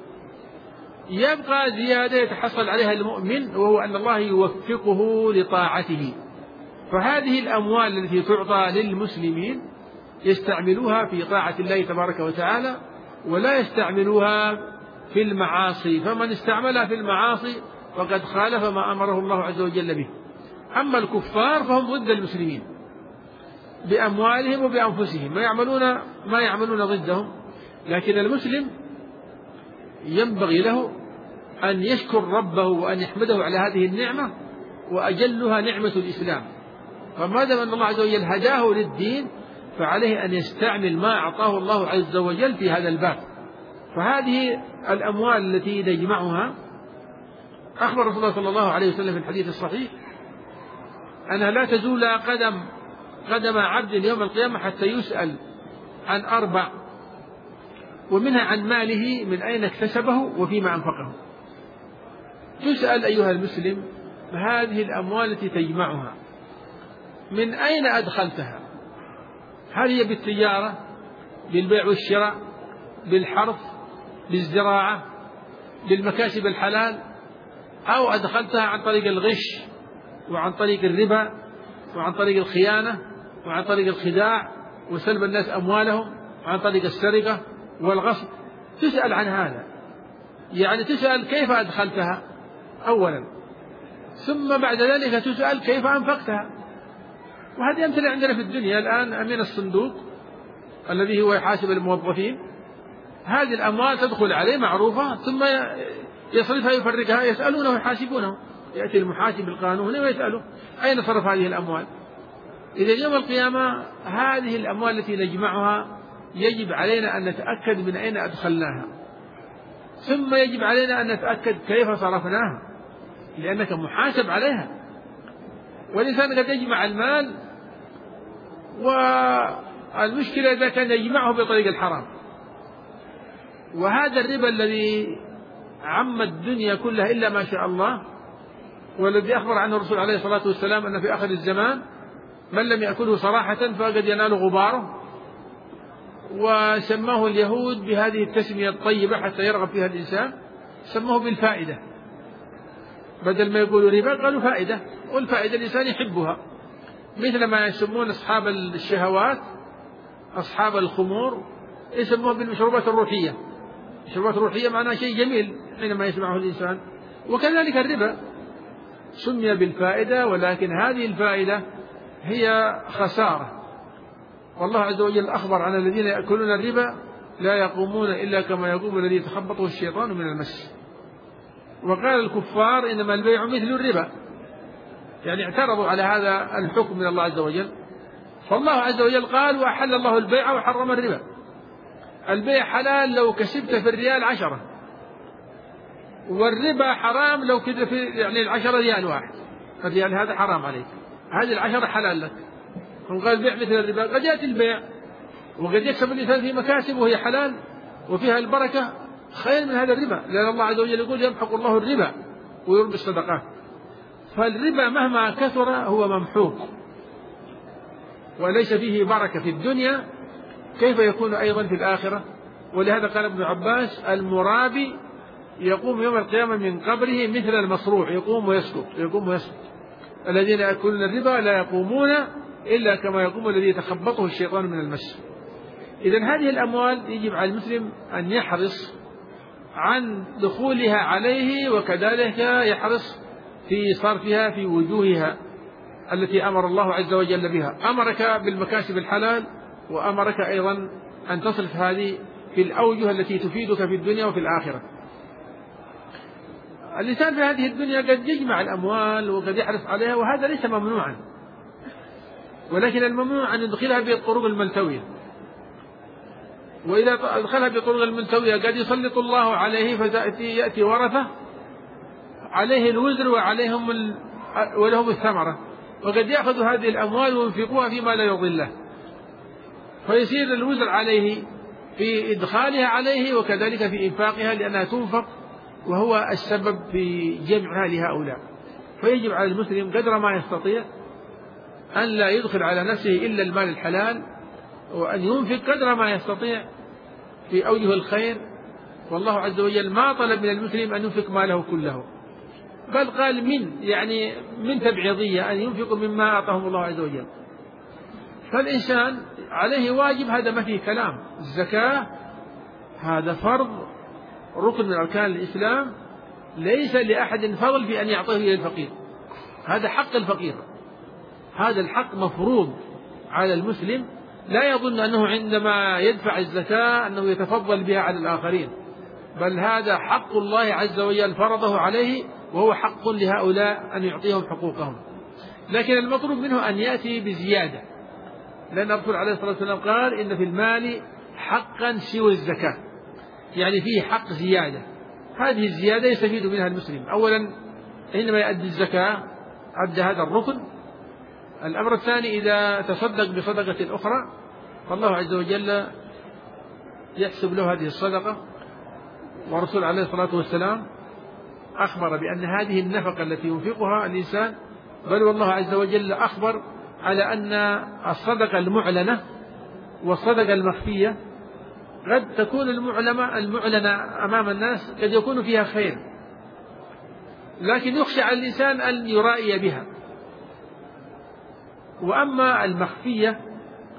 يبقى زيادة يتحصل عليها المؤمن، وهو أن الله يوفقه لطاعته. فهذه الأموال التي تعطى للمسلمين يستعملوها في طاعة الله تبارك وتعالى ولا يستعملوها في المعاصي، فمن استعملها في المعاصي فقد خالف ما أمره الله عز وجل به. أما الكفار فهم ضد المسلمين بأموالهم وبأنفسهم، ما يعملون ما يعملون ضدهم. لكن المسلم ينبغي له أن يشكر ربه وأن يحمده على هذه النعمة، وأجلها نعمة الإسلام. فما دام أن الله عز وجل هداه للدين فعليه أن يستعمل ما أعطاه الله عز وجل في هذا الباب. فهذه الأموال التي نجمعها أخبر رسول الله صلى الله عليه وسلم في الحديث الصحيح أنها لا تزول قدم قدم عبد يوم القيامة حتى يسأل عن أربع، ومنها عن ماله من أين اكتسبه وفيما أنفقه. تسأل أيها المسلم هذه الأموال التي تجمعها من أين أدخلتها؟ هل هي بالتجارة، بالبيع والشراء، بالحرث، بالزراعة، بالمكاسب الحلال، أو أدخلتها عن طريق الغش وعن طريق الربا وعن طريق الخيانة وعن طريق الخداع وسلب الناس أموالهم عن طريق السرقة والغصب، تسأل عن هذا، يعني تسأل كيف أدخلتها أولا، ثم بعد ذلك تسأل كيف أنفقتها. وهذه أمثلة عندنا في الدنيا الآن. أمين الصندوق الذي هو يحاسب الموظفين، هذه الأموال تدخل عليه معروفة، ثم يصرفها يفرقها، يسألونه ويحاسبونه، يأتي المحاسب القانوني ويسأله أين صرف هذه الأموال. إذا يوم القيامة هذه الأموال التي نجمعها يجب علينا أن نتأكد من أين أدخلناها، ثم يجب علينا أن نتأكد كيف صرفناها، لأنك محاسب عليها. والإنسان قد يجمع المال، والمشكلة إذا كان يجمعه بطريق الحرام. وهذا الربا الذي عم الدنيا كلها إلا ما شاء الله، والذي أخبر عنه الرسول عليه الصلاة والسلام أن في آخر الزمان من لم يأكله صراحة فقد ينال غباره، وسماه اليهود بهذه التسمية الطيبة حتى يرغب فيها الإنسان، سموه بالفائدة، بدل ما يقولوا ربا قالوا فائدة، والفائدة الإنسان يحبها، مثل ما يسمون أصحاب الشهوات أصحاب الخمور يسموها بالمشروبات الروحية. المشروبات الروحية معناها شيء جميل حينما يسمعه الإنسان. وكذلك الربا سمي بالفائدة، ولكن هذه الفائدة هي خسارة. والله عز وجل أخبر عن الذين يأكلون الربا لا يقومون إلا كما يقوم الذي يتخبطه الشيطان من المس. وقال الكفار إنما البيع مثل الربا، يعني اعترضوا على هذا الحكم من الله عز وجل. فالله عز وجل قال وأحل الله البيع وحرم الربا. البيع حلال لو كسبت في الريال عشرة، والربا حرام لو كده في يعني العشرة ريال واحد، الريال هذا حرام عليك، هذه العشرة حلال لك. قال البيع مثل الربا، قد يأتي البيع وقد يكسب الإنسان في مكاسب وهي حلال وفيها البركة خير من هذا الربا، لأن الله عز وجل يقول يمحق الله الربا ويربي الصدقات. فالربا مهما كثر هو ممحوق وليس فيه بركة في الدنيا، كيف يكون أيضا في الآخرة؟ ولهذا قال ابن عباس المرابي يقوم يوم القيامة من قبره مثل المصروع، يقوم ويسكت يقوم ويسكت. الذين يأكلون الربا لا يقومون إلا كما يقوم الذي يتخبطه الشيطان من المس. إذن هذه الأموال يجب على المسلم أن يحرص عن دخولها عليه، وكذلك يحرص في صرفها في وجوهها التي أمر الله عز وجل بها. أمرك بالمكاسب الحلال، وأمرك أيضا أن تصرف هذه في الأوجه التي تفيدك في الدنيا وفي الآخرة. الإنسان في هذه الدنيا قد يجمع الأموال وقد يحرص عليها، وهذا ليس ممنوعا، ولكن الممنوع أن يدخلها بالطرق الملتوية. وإذا أدخلها بالطرق الملتوية قد يسلط الله عليه فتأتي يأتي ورثة عليه الوزر وعليهم ال... ولهم الثمرة، وقد يأخذ هذه الأموال وينفقوها فيما لا يضله، فيصير الوزر عليه في إدخالها عليه وكذلك في إنفاقها، لأنها تنفق وهو السبب في جمعها لهؤلاء. فيجب على المسلم قدر ما يستطيع أن لا يدخل على نفسه إلا المال الحلال، وأن ينفق قدر ما يستطيع في أوجه الخير. والله عز وجل ما طلب من المسلم أن ينفق ماله كله، بل قال من يعني من تبعيضية أن ينفق مما أعطاهم الله عز وجل. فالإنسان عليه واجب، هذا ما فيه كلام. الزكاة هذا فرض ركن من أركان الإسلام، ليس لأحد فضل في أن يعطيه إلى الفقير، هذا حق الفقير، هذا الحق مفروض على المسلم. لا يظن أنه عندما يدفع الزكاة أنه يتفضل بها على الآخرين، بل هذا حق الله عز وجل فرضه عليه، وهو حق لهؤلاء أن يعطيهم حقوقهم. لكن المطلوب منه أن يأتي بزيادة، لأن الرسول عليه الصلاة والسلام قال إن في المال حقا سوى الزكاة، يعني فيه حق زيادة. هذه الزيادة يستفيد منها المسلم. أولا حينما يؤدي الزكاة أدى هذا الركن. الأمر الثاني إذا تصدق بصدقة أخرى فالله عز وجل يحسب له هذه الصدقة. والرسول عليه الصلاة والسلام أخبر بأن هذه النفقة التي ينفقها الإنسان، بل والله عز وجل أخبر على أن الصدقة المعلنة والصدقة المخفية قد تكون المعلنة المعلنة أمام الناس قد يكون فيها خير، لكن يخشى على الإنسان أن يرائي بها. وأما المخفية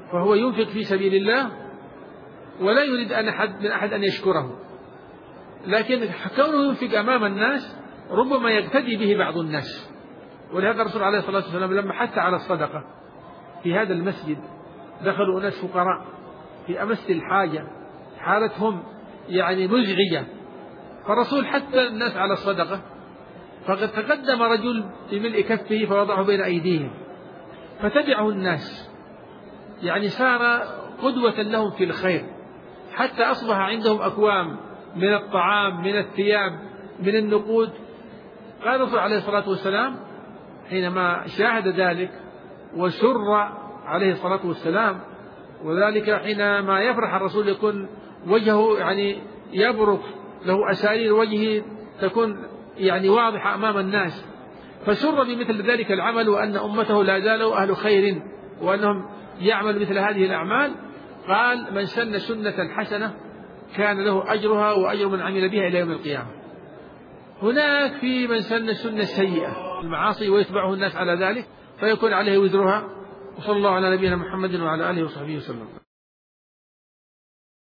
فهو ينفق في سبيل الله ولا يريد أن أحد من أحد أن يشكره، لكن كونه ينفق أمام الناس ربما يقتدي به بعض الناس. ولهذا الرسول عليه الصلاة والسلام لما حث على الصدقة في هذا المسجد دخلوا ناس فقراء في أمس الحاجة، حالتهم يعني مزعجة، فالرسول حث الناس على الصدقة، فقد تقدم رجل بملء كفه فوضعه بين أيديهم فتبعه الناس، يعني صار قدوة لهم في الخير، حتى أصبح عندهم أكوام من الطعام من الثياب من النقود. قال الرسول عليه الصلاة والسلام حينما شاهد ذلك وسر عليه الصلاة والسلام، وذلك حينما يفرح الرسول يكون وجهه يعني يبرق، له أسارير وجهه تكون يعني واضحة أمام الناس، فسر بمثل ذلك العمل وأن أمته لا زالوا أهل خير وأنهم يعمل مثل هذه الأعمال. قال من سن سنة حسنة كان له أجرها وأجر من عمل بها إلى يوم القيامة. هناك في من سن سنة سيئة المعاصي ويتبعه الناس على ذلك فيكون عليه وزرها. وصلى الله على نبينا محمد وعلى آله وصحبه وسلم.